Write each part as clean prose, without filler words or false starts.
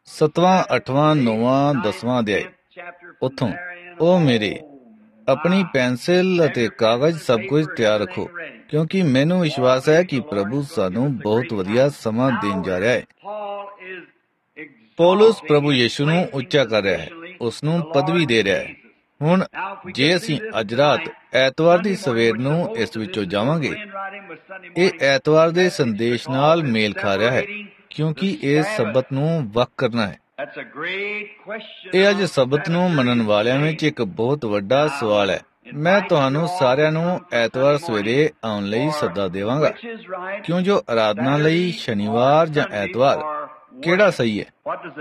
7ਵਾਂ 8ਵਾਂ 9ਵਾਂ 10ਵਾਂ ਅਧਿਆਇ। ਉੱਥੋਂ ਉਹ ਮੇਰੇ ਆਪਣੀ ਪੈਨਸਿਲ ਅਤੇ ਕਾਗਜ਼ ਸਭ ਕੁਝ ਤਿਆਰ ਰੱਖੋ, ਕਿਉਂਕਿ ਮੈਨੂੰ ਵਿਸ਼ਵਾਸ ਹੈ ਕਿ ਪ੍ਰਭੂ ਸਾਨੂੰ ਬਹੁਤ ਵਧੀਆ ਸਮਾਂ ਦੇਣ ਜਾ ਰਿਹਾ ਹੈ। ਪੌਲੁਸ ਪ੍ਰਭੂ ਯੀਸ਼ੂ ਨੂੰ ਉੱਚਾ ਕਰ ਰਿਹਾ ਹੈ, ਉਸ ਨੂੰ ਪਦਵੀ ਦੇ ਰਿਹਾ ਹੈ। ਹੁਣ ਜੇ ਅਸੀਂ ਅੱਜ ਰਾਤ ਐਤਵਾਰ ਦੀ ਸਵੇਰ ਨੂੰ ਇਸ ਵਿੱਚੋਂ ਜਾਵਾਂਗੇ, ਇਹ ਐਤਵਾਰ ਦੇ ਸੰਦੇਸ਼ ਨਾਲ ਮੇਲ ਖਾ ਰਿਹਾ ਹੈ, ਕਿਉਂਕਿ ਇਹ ਸਬਤ ਨੂੰ ਵੱਖ ਕਰਨਾ ਹੈ। ਇਹ ਅੱਜ ਸਬਤ ਨੂੰ ਮੰਨਣ ਵਾਲਿਆਂ ਵਿੱਚ ਇੱਕ ਬਹੁਤ ਵੱਡਾ ਸਵਾਲ ਹੈ। ਮੈਂ ਤੁਹਾਨੂੰ ਸਾਰਿਆਂ ਨੂੰ ਐਤਵਾਰ ਸਵੇਰੇ ਆਉਣ ਲਈ ਸੱਦਾ ਦੇਵਾਂਗਾ, ਕਿਉਂ ਜੋ ਆਰਾਧਨਾ ਲਈ ਸ਼ਨੀਵਾਰ ਜਾਂ ਐਤਵਾਰ ਕਿਹੜਾ ਸਹੀ ਹੈ।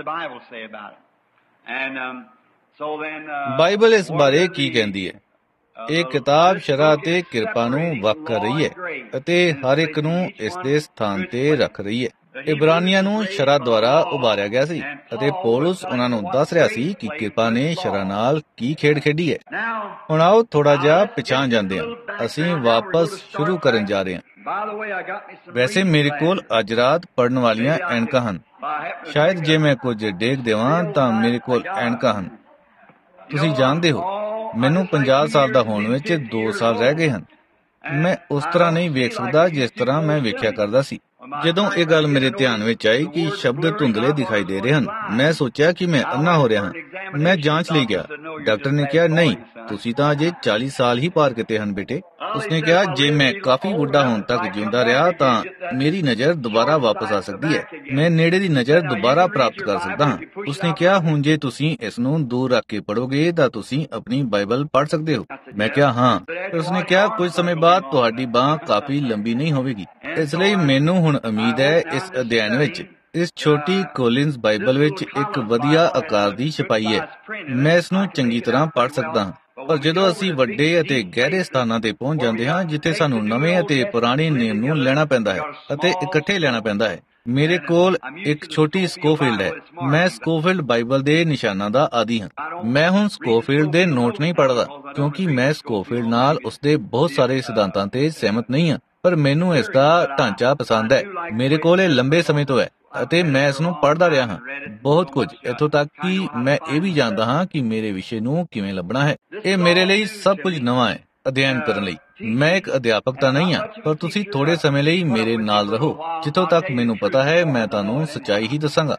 ਬਾਈਬਲ ਇਸ ਬਾਰੇ ਕੀ ਕਹਿੰਦੀ ਹੈ? ਇਹ ਕਿਤਾਬ ਸ਼ਰ੍ਹਾ ਅਤੇ ਕਿਰਪਾ ਨੂੰ ਵੱਖ ਕਰ ਰਹੀ ਹੈ ਅਤੇ ਹਰ ਇੱਕ ਨੂੰ ਇਸ ਦੇ ਸਥਾਨ ਤੇ ਰੱਖ ਰਹੀ ਹੈ। ਇਬਰਾਨੀਆਂ ਨੂੰ ਸ਼ਰ੍ਹਾ ਦੁਆਰਾ ਉਭਾਰਿਆ ਗਿਆ ਸੀ ਅਤੇ ਪੌਲੁਸ ਉਹਨਾਂ ਨੂੰ ਦੱਸ ਰਿਹਾ ਸੀ ਕਿ ਕਿਰਪਾ ਨੇ ਸ਼ਰ੍ਹਾ ਨਾਲ ਕੀ ਖੇਡ ਖੇਡੀ ਹੈ। ਹੁਣ ਆਓ ਥੋੜਾ ਜਿਹਾ ਪਿਛਾਂਹ ਜਾਂਦੇ ਹਾਂ। ਅਸੀਂ ਵਾਪਸ ਸ਼ੁਰੂ ਕਰਨ ਜਾ ਰਹੇ ਹਾਂ। ਵੈਸੇ ਮੇਰੇ ਕੋਲ ਅੱਜ ਰਾਤ ਪੜਨ ਵਾਲੀਆਂ ਐਨਕਾਂ ਹਨ। ਸ਼ਾਇਦ ਜੇ ਮੈਂ ਕੁਝ ਡੇਗ ਦੇਵਾਂ ਤਾਂ ਮੇਰੇ ਕੋਲ ਐਨਕਾਂ ਹਨ। ਤੁਸੀਂ ਜਾਣਦੇ ਹੋ, ਮੈਨੂੰ 50 ਸਾਲ ਦਾ ਹੋਣ ਵਿੱਚ 2 ਸਾਲ ਰਹਿ ਗਏ ਹਨ। ਮੈਂ ਉਸ ਤਰ੍ਹਾਂ ਨਹੀਂ ਵੇਖ ਸਕਦਾ ਜਿਸ ਤਰ੍ਹਾਂ ਮੈਂ ਵੇਖਿਆ ਕਰਦਾ ਸੀ। ਜਦੋਂ ਇਹ ਗੱਲ ਮੇਰੇ ਧਿਆਨ ਵਿੱਚ ਆਈ ਕਿ ਸ਼ਬਦ ਧੁੰਦਲੇ ਦਿਖਾਈ ਦੇ ਰਹੇ ਹਨ, ਮੈਂ ਸੋਚਿਆ ਕਿ ਮੈਂ ਅੰਨ੍ਹਾ ਹੋ ਰਿਹਾ ਹਾਂ। ਮੈਂ ਜਾਂਚ ਲਈ ਗਿਆ। ਡਾਕਟਰ ਨੇ ਕਿਹਾ, ਨਹੀਂ, ਤੁਸੀਂ ਤਾਂ ਅਜੇ 40 ਸਾਲ ਹੀ ਪਾਰ ਕੀਤੇ ਹਨ ਬੇਟੇ। ਉਸਨੇ ਕਿਹਾ, ਜੇ ਮੈਂ ਕਾਫੀ ਬੁੱਢਾ ਹੋਣ ਤੱਕ ਜਿਉਂਦਾ ਰਿਹਾ ਤਾਂ ਮੇਰੀ ਨਜ਼ਰ ਦੁਬਾਰਾ ਵਾਪਸ ਆ ਸਕਦੀ ਹੈ। ਮੈਂ ਨੇੜੇ ਦੀ ਨਜ਼ਰ ਦੁਬਾਰਾ ਪ੍ਰਾਪਤ ਕਰ ਸਕਦਾ ਹਾਂ। ਉਸਨੇ ਕਿਹਾ, ਹੁਣ ਜੇ ਤੁਸੀਂ ਇਸ ਨੂੰ ਦੂਰ ਰੱਖ ਕੇ ਪੜੋਗੇ ਤਾਂ ਤੁਸੀਂ ਆਪਣੀ ਬਾਈਬਲ ਪੜ੍ਹ ਸਕਦੇ ਹੋ। ਮੈਂ ਕਿਹਾ, ਹਾਂ। ਫਿਰ ਉਸਨੇ ਕਿਹਾ, ਕੁਝ ਸਮੇਂ ਬਾਅਦ ਤੁਹਾਡੀ ਬਾਂਹ ਕਾਫੀ ਲੰਬੀ ਨਹੀਂ ਹੋਵੇਗੀ। ਇਸ ਲਈ ਮੈਨੂੰ ਹੁਣ ਉਮੀਦ ਹੈ ਇਸ ਅਧਿਐਨ ਵਿੱਚ, ਇਸ ਛੋਟੀ ਕੋਲਿੰਸ ਬਾਈਬਲ ਵਿੱਚ ਇੱਕ ਵਧੀਆ ਆਕਾਰ ਦੀ ਛਪਾਈ ਹੈ। ਮੈਂ ਇਸ ਨੂੰ ਚੰਗੀ ਤਰ੍ਹਾਂ ਪੜ੍ਹ ਸਕਦਾ ਹਾਂ। ਪਰ ਜਦੋਂ ਅਸੀਂ ਵੱਡੇ ਅਤੇ ਗਹਿਰੇ ਸਥਾਨਾਂ ਤੇ ਪਹੁੰਚ ਜਾਂਦੇ ਹਾਂ, ਜਿੱਥੇ ਸਾਨੂੰ ਨਵੇਂ ਅਤੇ ਪੁਰਾਣੇ ਨੇਮ ਨੂੰ ਲੈਣਾ ਪੈਂਦਾ ਹੈ ਅਤੇ ਇਕੱਠੇ ਲੈਣਾ ਪੈਂਦਾ ਹੈ, ਮੇਰੇ ਕੋਲ ਇੱਕ ਛੋਟੀ ਸਕੋਫੀਲਡ ਹੈ। ਮੈਂ ਸਕੋਫੀਲਡ ਬਾਈਬਲ ਦੇ ਨਿਸ਼ਾਨਾਂ ਦਾ ਆਦੀ ਹਾਂ। ਮੈਂ ਹੁਣ ਸਕੋਫੀਲਡ ਦੇ ਨੋਟ ਨਹੀਂ ਪੜ੍ਹਦਾ, ਕਿਉਂਕਿ ਮੈਂ ਸਕੋਫੀਲਡ ਨਾਲ ਉਸਦੇ ਬਹੁਤ ਸਾਰੇ ਸਿਧਾਂਤਾਂ ਤੇ ਸਹਿਮਤ ਨਹੀਂ ਹਾਂ, ਪਰ ਮੈਨੂੰ ਇਸ ਦਾ ਢਾਂਚਾ ਪਸੰਦ ਹੈ। ਮੇਰੇ ਕੋਲ ਇਹ ਲੰਬੇ ਸਮੇਂ ਤੋਂ ਹੈ ਅਤੇ ਮੈਂ ਇਸ ਨੂੰ ਪੜ੍ਹਦਾ ਰਿਹਾ ਹਾਂ, ਬਹੁਤ ਕੁਝ, ਇੱਥੋਂ ਤੱਕ ਕਿ ਮੈਂ ਇਹ ਵੀ ਜਾਣਦਾ ਹਾਂ ਕਿ ਮੇਰੇ ਵਿਸ਼ੇ ਨੂੰ ਕਿਵੇਂ ਲੱਭਣਾ ਹੈ। ਇਹ ਮੇਰੇ ਲਈ ਸਭ ਕੁਝ ਨਵਾਂ ਹੈ ਅਧਿਐਨ ਕਰਨ ਲਈ। ਮੈਂ ਇੱਕ ਅਧਿਆਪਕ ਤਾਂ ਨਹੀਂ ਹਾਂ, ਪਰ ਤੁਸੀਂ ਥੋੜੇ ਸਮੇਂ ਲਈ ਮੇਰੇ ਨਾਲ ਰਹੋ। ਜਿੱਥੋਂ ਤੱਕ ਮੈਨੂੰ ਪਤਾ ਹੈ, ਮੈਂ ਤੁਹਾਨੂੰ ਸੱਚਾਈ ਹੀ ਦੱਸਾਂਗਾ।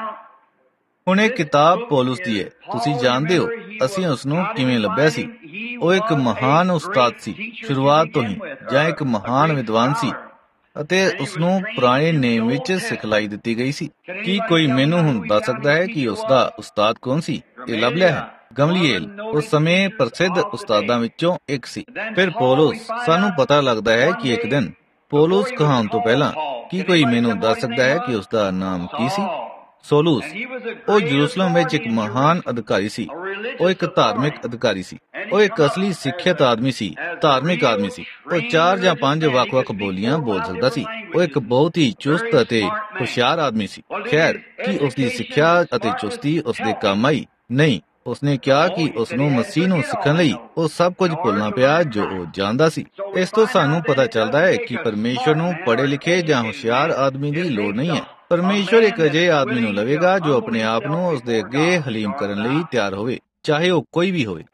ਹੁਣ ਇਹ ਕਿਤਾਬ ਪੌਲੁਸ ਦੀ ਹੈ। ਤੁਸੀਂ ਜਾਣਦੇ ਹੋ ਅਸੀਂ ਉਸ ਨੂੰ ਕਿਵੇਂ ਲੱਭਿਆ ਸੀ। ਉਹ ਇੱਕ ਮਹਾਨ ਉਸਤਾਦ ਸੀ ਸ਼ੁਰੂਆਤ ਤੋਂ ਹੀ, ਜਾਂ ਇੱਕ ਮਹਾਨ ਵਿਦਵਾਨ ਸੀ, ਅਤੇ ਉਸਨੂੰ ਪੁਰਾਣੇ ਨੇਮ ਵਿੱਚ ਸਿਖਲਾਈ ਦਿੱਤੀ ਗਈ ਸੀ। ਕੀ ਕੋਈ ਮੈਨੂੰ ਹੁਣ ਦੱਸ ਸਕਦਾ ਹੈ ਕਿ ਉਸਦਾ ਉਸਤਾਦ ਕੌਣ ਸੀ? ਇਹ ਲੱਭ ਲਿਆ ਹੈ, ਗਮਲੀਏਲ ਉਸ ਸਮੇਂ ਪ੍ਰਸਿੱਧ ਉਸਤਾਦਾਂ ਵਿੱਚੋਂ ਇੱਕ ਸੀ। ਫਿਰ ਪੌਲੁਸ, ਸਾਨੂੰ ਪਤਾ ਲੱਗਦਾ ਹੈ ਕਿ ਇੱਕ ਦਿਨ ਪੌਲੁਸ ਕਹਾਉਣ ਤੋਂ ਪਹਿਲਾਂ, ਕੀ ਕੋਈ ਮੈਨੂੰ ਦੱਸ ਸਕਦਾ ਹੈ ਕਿ ਉਸਦਾ ਨਾਮ ਕੀ ਸੀ? ਸੌਲੂਸ। ਉਹ ਯਰੂਸ਼ਲਮ ਵਿੱਚ ਇੱਕ ਮਹਾਨ ਅਧਿਕਾਰੀ ਸੀ। ਉਹ ਇੱਕ ਧਾਰਮਿਕ ਅਧਿਕਾਰੀ ਸੀ। ਉਹ ਇੱਕ ਅਸਲੀ ਸਿੱਖਿਅਤ ਆਦਮੀ ਸੀ, ਧਾਰਮਿਕ ਆਦਮੀ ਸੀ। ਉਹ 4 ਜਾਂ 5 ਵੱਖ-ਵੱਖ ਬੋਲੀਆਂ ਬੋਲ ਸਕਦਾ ਸੀ। ਉਹ ਇੱਕ ਬਹੁਤ ਹੀ ਚੁਸਤ ਅਤੇ ਹੁਸ਼ਿਆਰ ਆਦਮੀ ਸੀ। ਖੈਰ, ਕੀ ਉਸਦੀ ਸਿੱਖਿਆ ਅਤੇ ਚੁਸਤੀ ਉਸਦੇ ਕੰਮ ਆਈ? ਨਹੀਂ। ਉਸਨੇ ਕਿਹਾ ਕਿ ਉਸਨੂੰ ਮਸੀਹ ਨੂੰ ਸਿੱਖਣ ਲਈ ਉਹ ਸਭ ਕੁਝ ਭੁੱਲਣਾ ਪਿਆ ਜੋ ਉਹ ਜਾਣਦਾ ਸੀ। ਇਸ ਤੋਂ ਸਾਨੂੰ ਪਤਾ ਚੱਲਦਾ ਹੈ ਕਿ ਪਰਮੇਸ਼ਵਰ ਨੂੰ ਪੜ੍ਹੇ ਲਿਖੇ ਜਾਂ ਹੁਸ਼ਿਆਰ ਆਦਮੀ ਦੀ ਲੋੜ ਨਹੀਂ ਹੈ। ਪਰਮੇਸ਼ਵਰ ਇੱਕ ਅਜਿਹੇ ਆਦਮੀ ਨੂੰ ਲਵੇਗਾ ਜੋ ਆਪਣੇ ਆਪ ਨੂੰ ਉਸਦੇ ਅੱਗੇ ਹਲੀਮ ਕਰਨ ਲਈ ਤਿਆਰ ਹੋਵੇ, ਚਾਹੇ ਉਹ ਕੋਈ ਵੀ ਹੋਵੇ।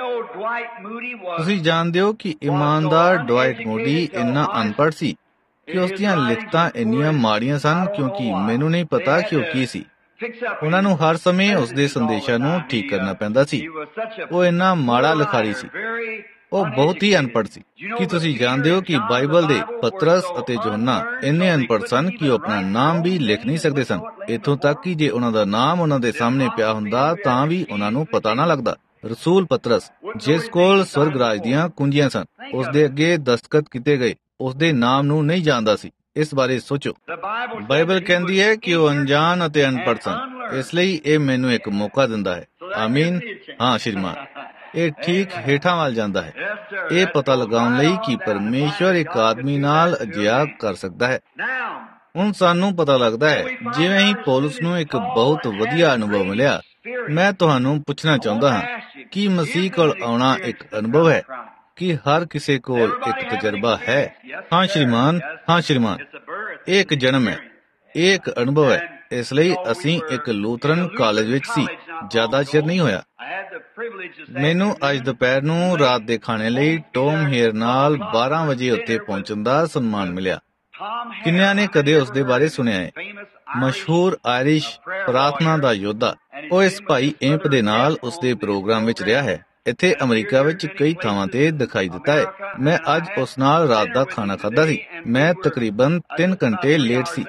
ਤੁਸੀਂ ਜਾਣਦੇ ਹੋ ਕਿ ਇਮਾਨਦਾਰ ਡਵਾਈਟ ਮੂਡੀ ਇੰਨਾ ਅਨਪੜ੍ਹ ਸੀ ਕਿ ਉਸਦੀਆਂ ਲਿਖਤਾਂ ਇੰਨੀਆਂ ਮਾੜੀਆਂ ਸਨ, ਕਿਉਂਕਿ ਮੈਨੂੰ ਨਹੀਂ ਪਤਾ ਕਿ ਉਹ ਕੀ ਸੀ। ਉਹਨਾਂ ਨੂੰ ਹਰ ਸਮੇਂ ਉਸਦੇ ਸੰਦੇਸ਼ਾਂ ਨੂੰ ਠੀਕ ਕਰਨਾ ਪੈਂਦਾ ਸੀ। ਉਹ ਇੰਨਾ ਮਾੜਾ ਲਿਖਾਰੀ ਸੀ। ਉਹ ਬਹੁਤ ਹੀ ਅਨਪੜ੍ਹ ਸੀ। ਕੀ ਤੁਸੀਂ ਜਾਣਦੇ ਹੋ ਕਿ ਬਾਈਬਲ ਦੇ ਪਤਰਸ ਅਤੇ ਯੋਹੰਨਾ ਇੰਨੇ ਅਨਪੜ੍ਹ ਸਨ ਕਿ ਉਹ ਆਪਣਾ ਨਾਮ ਵੀ ਲਿਖ ਨਹੀਂ ਸਕਦੇ ਸਨ। ਇੱਥੋਂ ਤੱਕ ਕਿ ਜੇ ਉਹਨਾਂ ਦਾ ਨਾਮ ਉਹਨਾਂ ਦੇ ਸਾਹਮਣੇ ਪਿਆ ਹੁੰਦਾ ਤਾਂ ਵੀ ਉਹਨਾਂ ਨੂੰ ਪਤਾ ਨਾ ਲੱਗਦਾ। ਰਸੂਲ ਪਤਰਸ, ਜਿਸ ਕੋਲ ਸਵਰਗ ਰਾਜ ਦੀਆਂ ਕੁੰਜੀਆਂ ਸਨ, ਉਸਦੇ ਅੱਗੇ ਦਸਤਖਤ ਕੀਤੇ ਗਏ, ਉਸਦੇ ਨਾਮ ਨੂੰ ਨਹੀਂ ਜਾਣਦਾ ਸੀ। ਇਸ ਬਾਰੇ ਸੋਚੋ। ਬਾਈਬਲ ਕਹਿੰਦੀ ਹੈ ਕਿ ਉਹ ਅਣਜਾਣ ਅਤੇ ਅਨਪੜ੍ਹ ਸਨ। ਇਸ ਲਈ ਇਹ ਮੈਨੂੰ ਇੱਕ ਮੌਕਾ ਦਿੰਦਾ ਹੈ। ਆਮੀਨ। ਹਾਂ ਸ਼੍ਰੀਮਾਨ, ਇਹ ਠੀਕ ਹੇਠਾਂ ਵੱਲ ਜਾਂਦਾ ਹੈ, ਇਹ ਪਤਾ ਲਗਾਉਣ ਲਈ ਕਿ ਪਰਮੇਸ਼ਵਰ ਇੱਕ ਆਦਮੀ ਨਾਲ ਅਜਿਹਾ ਕਰ ਸਕਦਾ ਹੈ। ਹੁਣ ਸਾਨੂੰ ਪਤਾ ਲੱਗਦਾ ਹੈ, ਜਿਵੇਂ ਹੀ ਪੌਲੁਸ ਨੂੰ ਇੱਕ ਬਹੁਤ ਵਧੀਆ ਅਨੁਭਵ ਮਿਲਿਆ। ਮੈਂ ਤੁਹਾਨੂੰ ਪੁੱਛਣਾ ਚਾਹੁੰਦਾ ਹਾਂ, ਕੀ ਮਸੀਹ ਕੋਲ ਆਉਣਾ ਇੱਕ ਅਨੁਭਵ ਹੈ? ਕੀ ਹਰ ਕਿਸੇ ਕੋਲ ਇੱਕ ਤਜਰਬਾ ਹੈ? ਹਾਂ ਸ਼੍ਰੀਮਾਨ, ਹਾਂ ਸ਼੍ਰੀਮਾਨ, ਇਹ ਇੱਕ ਜਨਮ ਹੈ, ਇਹ ਇੱਕ ਅਨੁਭਵ ਹੈ। ਇਸ ਲਈ ਅਸੀਂ ਇੱਕ ਲੂਥਰਨ ਕਾਲਜ ਵਿੱਚ ਸੀ। ਜ਼ਿਆਦਾ ਚਿਰ ਨਹੀਂ ਹੋਇਆ। ਮੈਨੂੰ ਅੱਜ ਦੁਪਹਿਰ ਨੂੰ ਰਾਤ ਦੇ ਖਾਣੇ ਲਈ ਟੌਮ ਹੇਅਰ ਨਾਲ 12 ਵਜੇ ਉੱਤੇ ਪਹੁੰਚਣ ਦਾ ਸਨਮਾਨ ਮਿਲਿਆ। ਕਿੰਨਿਆਂ ਨੇ ਕਦੇ ਉਸ ਦੇ ਬਾਰੇ ਸੁਣਿਆ ਹੈ? ਮਸ਼ਹੂਰ ਆਇਰਿਸ਼ ਪ੍ਰਾਰਥਨਾ ਦਾ ਯੋਧਾ। ਉਹ ਇਸ ਭਾਈ ਏਂਪ ਦੇ ਨਾਲ ਉਸ ਦੇ ਪ੍ਰੋਗਰਾਮ ਵਿੱਚ ਰਿਹਾ ਹੈ। ਇੱਥੇ ਅਮਰੀਕਾ ਵਿੱਚ ਕਈ ਥਾਵਾਂ ਤੇ ਦਿਖਾਈ ਦਿੱਤਾ ਹੈ। ਮੈਂ ਅੱਜ ਉਸ ਨਾਲ ਰਾਤ ਦਾ ਖਾਣਾ ਖਾਧਾ ਸੀ। ਮੈਂ ਤਕਰੀਬਨ 3 ਘੰਟੇ ਲੇਟ ਸੀ।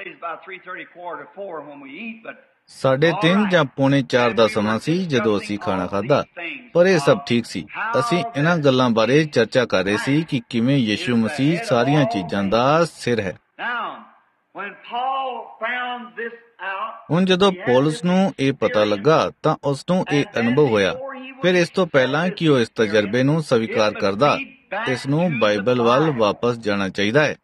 3:30 ਜਾਂ 3:45 ਦਾ ਸਮਾਂ ਸੀ ਜਦੋਂ ਅਸੀਂ ਖਾਣਾ ਖਾਧਾ, ਪਰ ਇਹ ਸਭ ਠੀਕ ਸੀ। ਅਸੀਂ ਇਹਨਾਂ ਗੱਲਾਂ ਬਾਰੇ ਚਰਚਾ ਕਰ ਰਹੇ ਸੀ ਕਿ ਕਿਵੇਂ ਯਿਸੂ ਮਸੀਹ ਸਾਰੀਆਂ ਚੀਜ਼ਾਂ ਦਾ ਸਿਰ ਹੈ। ਹੁਣ ਜਦੋਂ ਪੌਲਸ ਨੂੰ ਇਹ ਪਤਾ ਲੱਗਾ ਤਾਂ ਉਸ ਨੂੰ ਇਹ ਅਨੁਭਵ ਹੋਇਆ। ਫਿਰ ਇਸ ਤੋਂ ਪਹਿਲਾਂ ਕਿ ਉਹ ਇਸ ਤਜਰਬੇ ਨੂੰ ਸਵੀਕਾਰ ਕਰਦਾ, ਇਸ ਨੂੰ ਬਾਈਬਲ ਵੱਲ ਵਾਪਸ ਜਾਣਾ ਚਾਹੀਦਾ ਹੈ।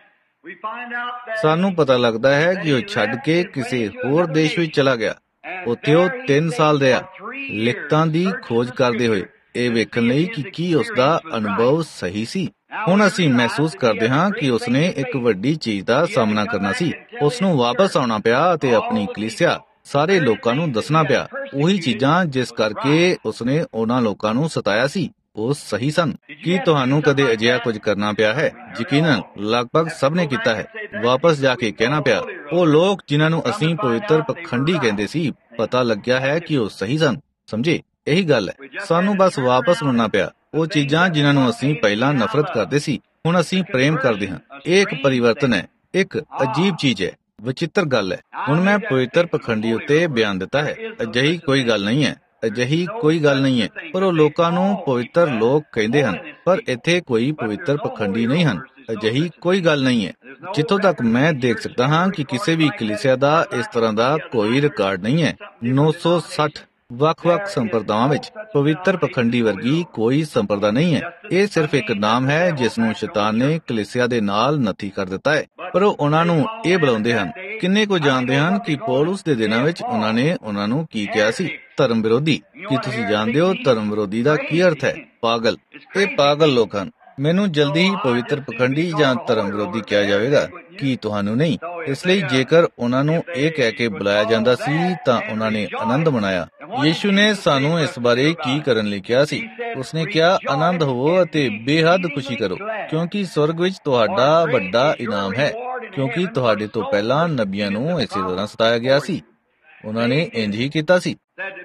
ਸਾਨੂੰ ਪਤਾ ਲੱਗਦਾ ਹੈ ਕਿ ਉਹ ਛੱਡ ਕੇ ਕਿਸੇ ਹੋਰ ਦੇਸ਼ ਵਿੱਚ ਚਲਾ ਗਿਆ। ਉੱਥੇ ਉਹ 3 ਸਾਲ ਰਿਹਾ, ਲਿਖਤਾਂ ਦੀ ਖੋਜ ਕਰਦੇ ਹੋਏ, ਇਹ ਵੇਖਣ ਲਈ ਕਿ ਕੀ ਉਸ ਦਾ ਅਨੁਭਵ ਸਹੀ ਸੀ। ਹੁਣ ਅਸੀਂ ਮਹਿਸੂਸ ਕਰਦੇ ਹਾਂ ਕਿ ਉਸਨੇ ਇੱਕ ਵੱਡੀ ਚੀਜ਼ ਦਾ ਸਾਹਮਣਾ ਕਰਨਾ ਸੀ। ਉਸ ਨੂੰ ਵਾਪਸ ਆਉਣਾ ਪਿਆ ਅਤੇ ਆਪਣੀ ਕਲੀਸਿਆ, ਸਾਰੇ ਲੋਕਾਂ ਨੂੰ ਦੱਸਣਾ ਪਿਆ ਉਹੀ ਚੀਜ਼ਾਂ ਜਿਸ ਕਰਕੇ ਉਸਨੇ ਉਹਨਾਂ ਲੋਕਾਂ ਨੂੰ ਸਤਾਇਆ ਸੀ, ਉਹ ਸਹੀ ਸਨ। ਕੀ ਤੁਹਾਨੂੰ ਕਦੇ ਅਜਿਹਾ ਕੁਝ ਕਰਨਾ ਪਿਆ ਹੈ? ਯਕੀਨਨ ਲਗਭਗ ਸਭ ਨੇ ਕੀਤਾ ਹੈ। ਵਾਪਸ ਜਾ ਕੇ ਕਹਿਣਾ ਪਿਆ, ਉਹ ਲੋਕ ਜਿਨ੍ਹਾਂ ਨੂੰ ਅਸੀਂ ਪਵਿੱਤਰ ਪਖੰਡੀ ਕਹਿੰਦੇ ਸੀ, ਪਤਾ ਲੱਗਿਆ ਹੈ ਕਿ ਉਹ ਸਹੀ ਸਨ। ਸਮਝੇ, ਇਹੀ ਗੱਲ ਹੈ। ਸਾਨੂੰ ਬਸ ਵਾਪਸ ਮੁੜਨਾ ਪਿਆ। ਉਹ ਚੀਜ਼ਾਂ ਜਿਨ੍ਹਾਂ ਨੂੰ ਅਸੀਂ ਪਹਿਲਾਂ ਨਫ਼ਰਤ ਕਰਦੇ ਸੀ, ਹੁਣ ਅਸੀਂ ਪ੍ਰੇਮ ਕਰਦੇ ਹਾਂ। ਇਹ ਇੱਕ ਪਰਿਵਰਤਨ ਹੈ, ਇੱਕ ਅਜੀਬ ਚੀਜ਼ ਹੈ, ਵਿਚਿੱਤਰ ਗੱਲ ਹੈ। ਹੁਣ ਮੈਂ ਪਵਿੱਤਰ ਪਖੰਡੀ ਉੱਤੇ ਬਿਆਨ ਦਿੱਤਾ ਹੈ। ਅਜਿਹੀ ਕੋਈ ਗੱਲ ਨਹੀਂ ਹੈ, ਅਜਿਹੀ ਕੋਈ ਗੱਲ ਨਹੀਂ ਹੈ। ਪਰ ਉਹ ਲੋਕਾਂ ਨੂੰ ਪਵਿੱਤਰ ਲੋਕ ਕਹਿੰਦੇ ਹਨ, ਪਰ ਇੱਥੇ ਕੋਈ ਪਵਿੱਤਰ ਪਖੰਡੀ ਨਹੀਂ ਹਨ। ਅਜਿਹੀ ਕੋਈ ਗੱਲ ਨਹੀਂ ਹੈ। ਜਿੱਥੋਂ ਤੱਕ ਮੈਂ ਦੇਖ ਸਕਦਾ ਹਾਂ ਕਿ ਕਿਸੇ ਵੀ ਕਲੀਸਿਆ ਦਾ ਇਸ ਤਰ੍ਹਾਂ ਦਾ ਕੋਈ ਰਿਕਾਰਡ ਨਹੀਂ ਹੈ। 960 ਵੱਖ-ਵੱਖ ਸੰਪਰਦਾਵਾਂ ਵਿੱਚ ਪਵਿੱਤਰ ਪਖੰਡੀ ਵਰਗੀ ਕੋਈ ਸੰਪਰਦਾ ਨਹੀਂ ਹੈ। ਇਹ ਸਿਰਫ ਇੱਕ ਨਾਮ ਹੈ ਜਿਸ ਨੂੰ ਸ਼ੈਤਾਨ ਨੇ ਕਲੀਸਿਆ ਦੇ ਨਾਲ ਨੱਥੀ ਕਰ ਦਿੱਤਾ ਹੈ। ਪਰ ਉਹ ਉਹਨਾਂ ਨੂੰ ਇਹ ਬੁਲਾਉਂਦੇ ਹਨ। ਕਿੰਨੇ ਕੁ ਜਾਣਦੇ ਹਨ ਕਿ ਪੌਲਸ ਦੇ ਦਿਨਾਂ ਵਿੱਚ ਉਹਨਾਂ ਨੇ ਉਹਨਾਂ ਨੂੰ ਕੀ ਕਿਹਾ ਸੀ? ਧਰਮ ਵਿਰੋਧੀ। ਕੀ ਤੁਸੀਂ ਜਾਣਦੇ ਹੋ ਧਰਮ ਵਿਰੋਧੀ ਦਾ ਕੀ ਅਰਥ ਹੈ? ਪਾਗਲ। ਇਹ ਪਾਗਲ ਲੋਕ ਹਨ। ਮੈਨੂੰ ਜਲਦੀ ਹੀ ਪਵਿੱਤਰ ਪਖੰਡੀ ਜਾਂ ਧਰਮ ਵਿਰੋਧੀ ਕਿਹਾ ਜਾਵੇਗਾ, ਕੀ ਤੁਹਾਨੂੰ ਨਹੀਂ? ਇਸ ਲਈ ਜੇਕਰ ਉਹਨਾਂ ਨੂੰ ਇਹ ਕਹਿ ਕੇ ਬੁਲਾਇਆ ਜਾਂਦਾ ਸੀ ਤਾਂ ਉਹਨਾਂ ਨੇ ਆਨੰਦ ਮਨਾਇਆ। ਯਿਸੂ ਨੇ ਸਾਨੂੰ ਇਸ ਬਾਰੇ ਕੀ ਕਰਨ ਲਈ ਕਿਹਾ ਸੀ? ਉਸਨੇ ਕਿਹਾ, ਆਨੰਦ ਹੋਵੋ ਅਤੇ ਬੇਹੱਦ ਖੁਸ਼ੀ ਕਰੋ, ਕਿਉਂਕਿ ਸਵਰਗ ਵਿੱਚ ਤੁਹਾਡਾ ਵੱਡਾ ਇਨਾਮ ਹੈ, ਕਿਉਂਕਿ ਤੁਹਾਡੇ ਤੋਂ ਪਹਿਲਾਂ ਨਬੀਆਂ ਨੂੰ ਇਸੇ ਤਰ੍ਹਾਂ ਸਤਾਇਆ ਗਿਆ ਸੀ। ਉਹਨਾਂ ਨੇ ਇੰਝ ਹੀ ਕੀਤਾ ਸੀ।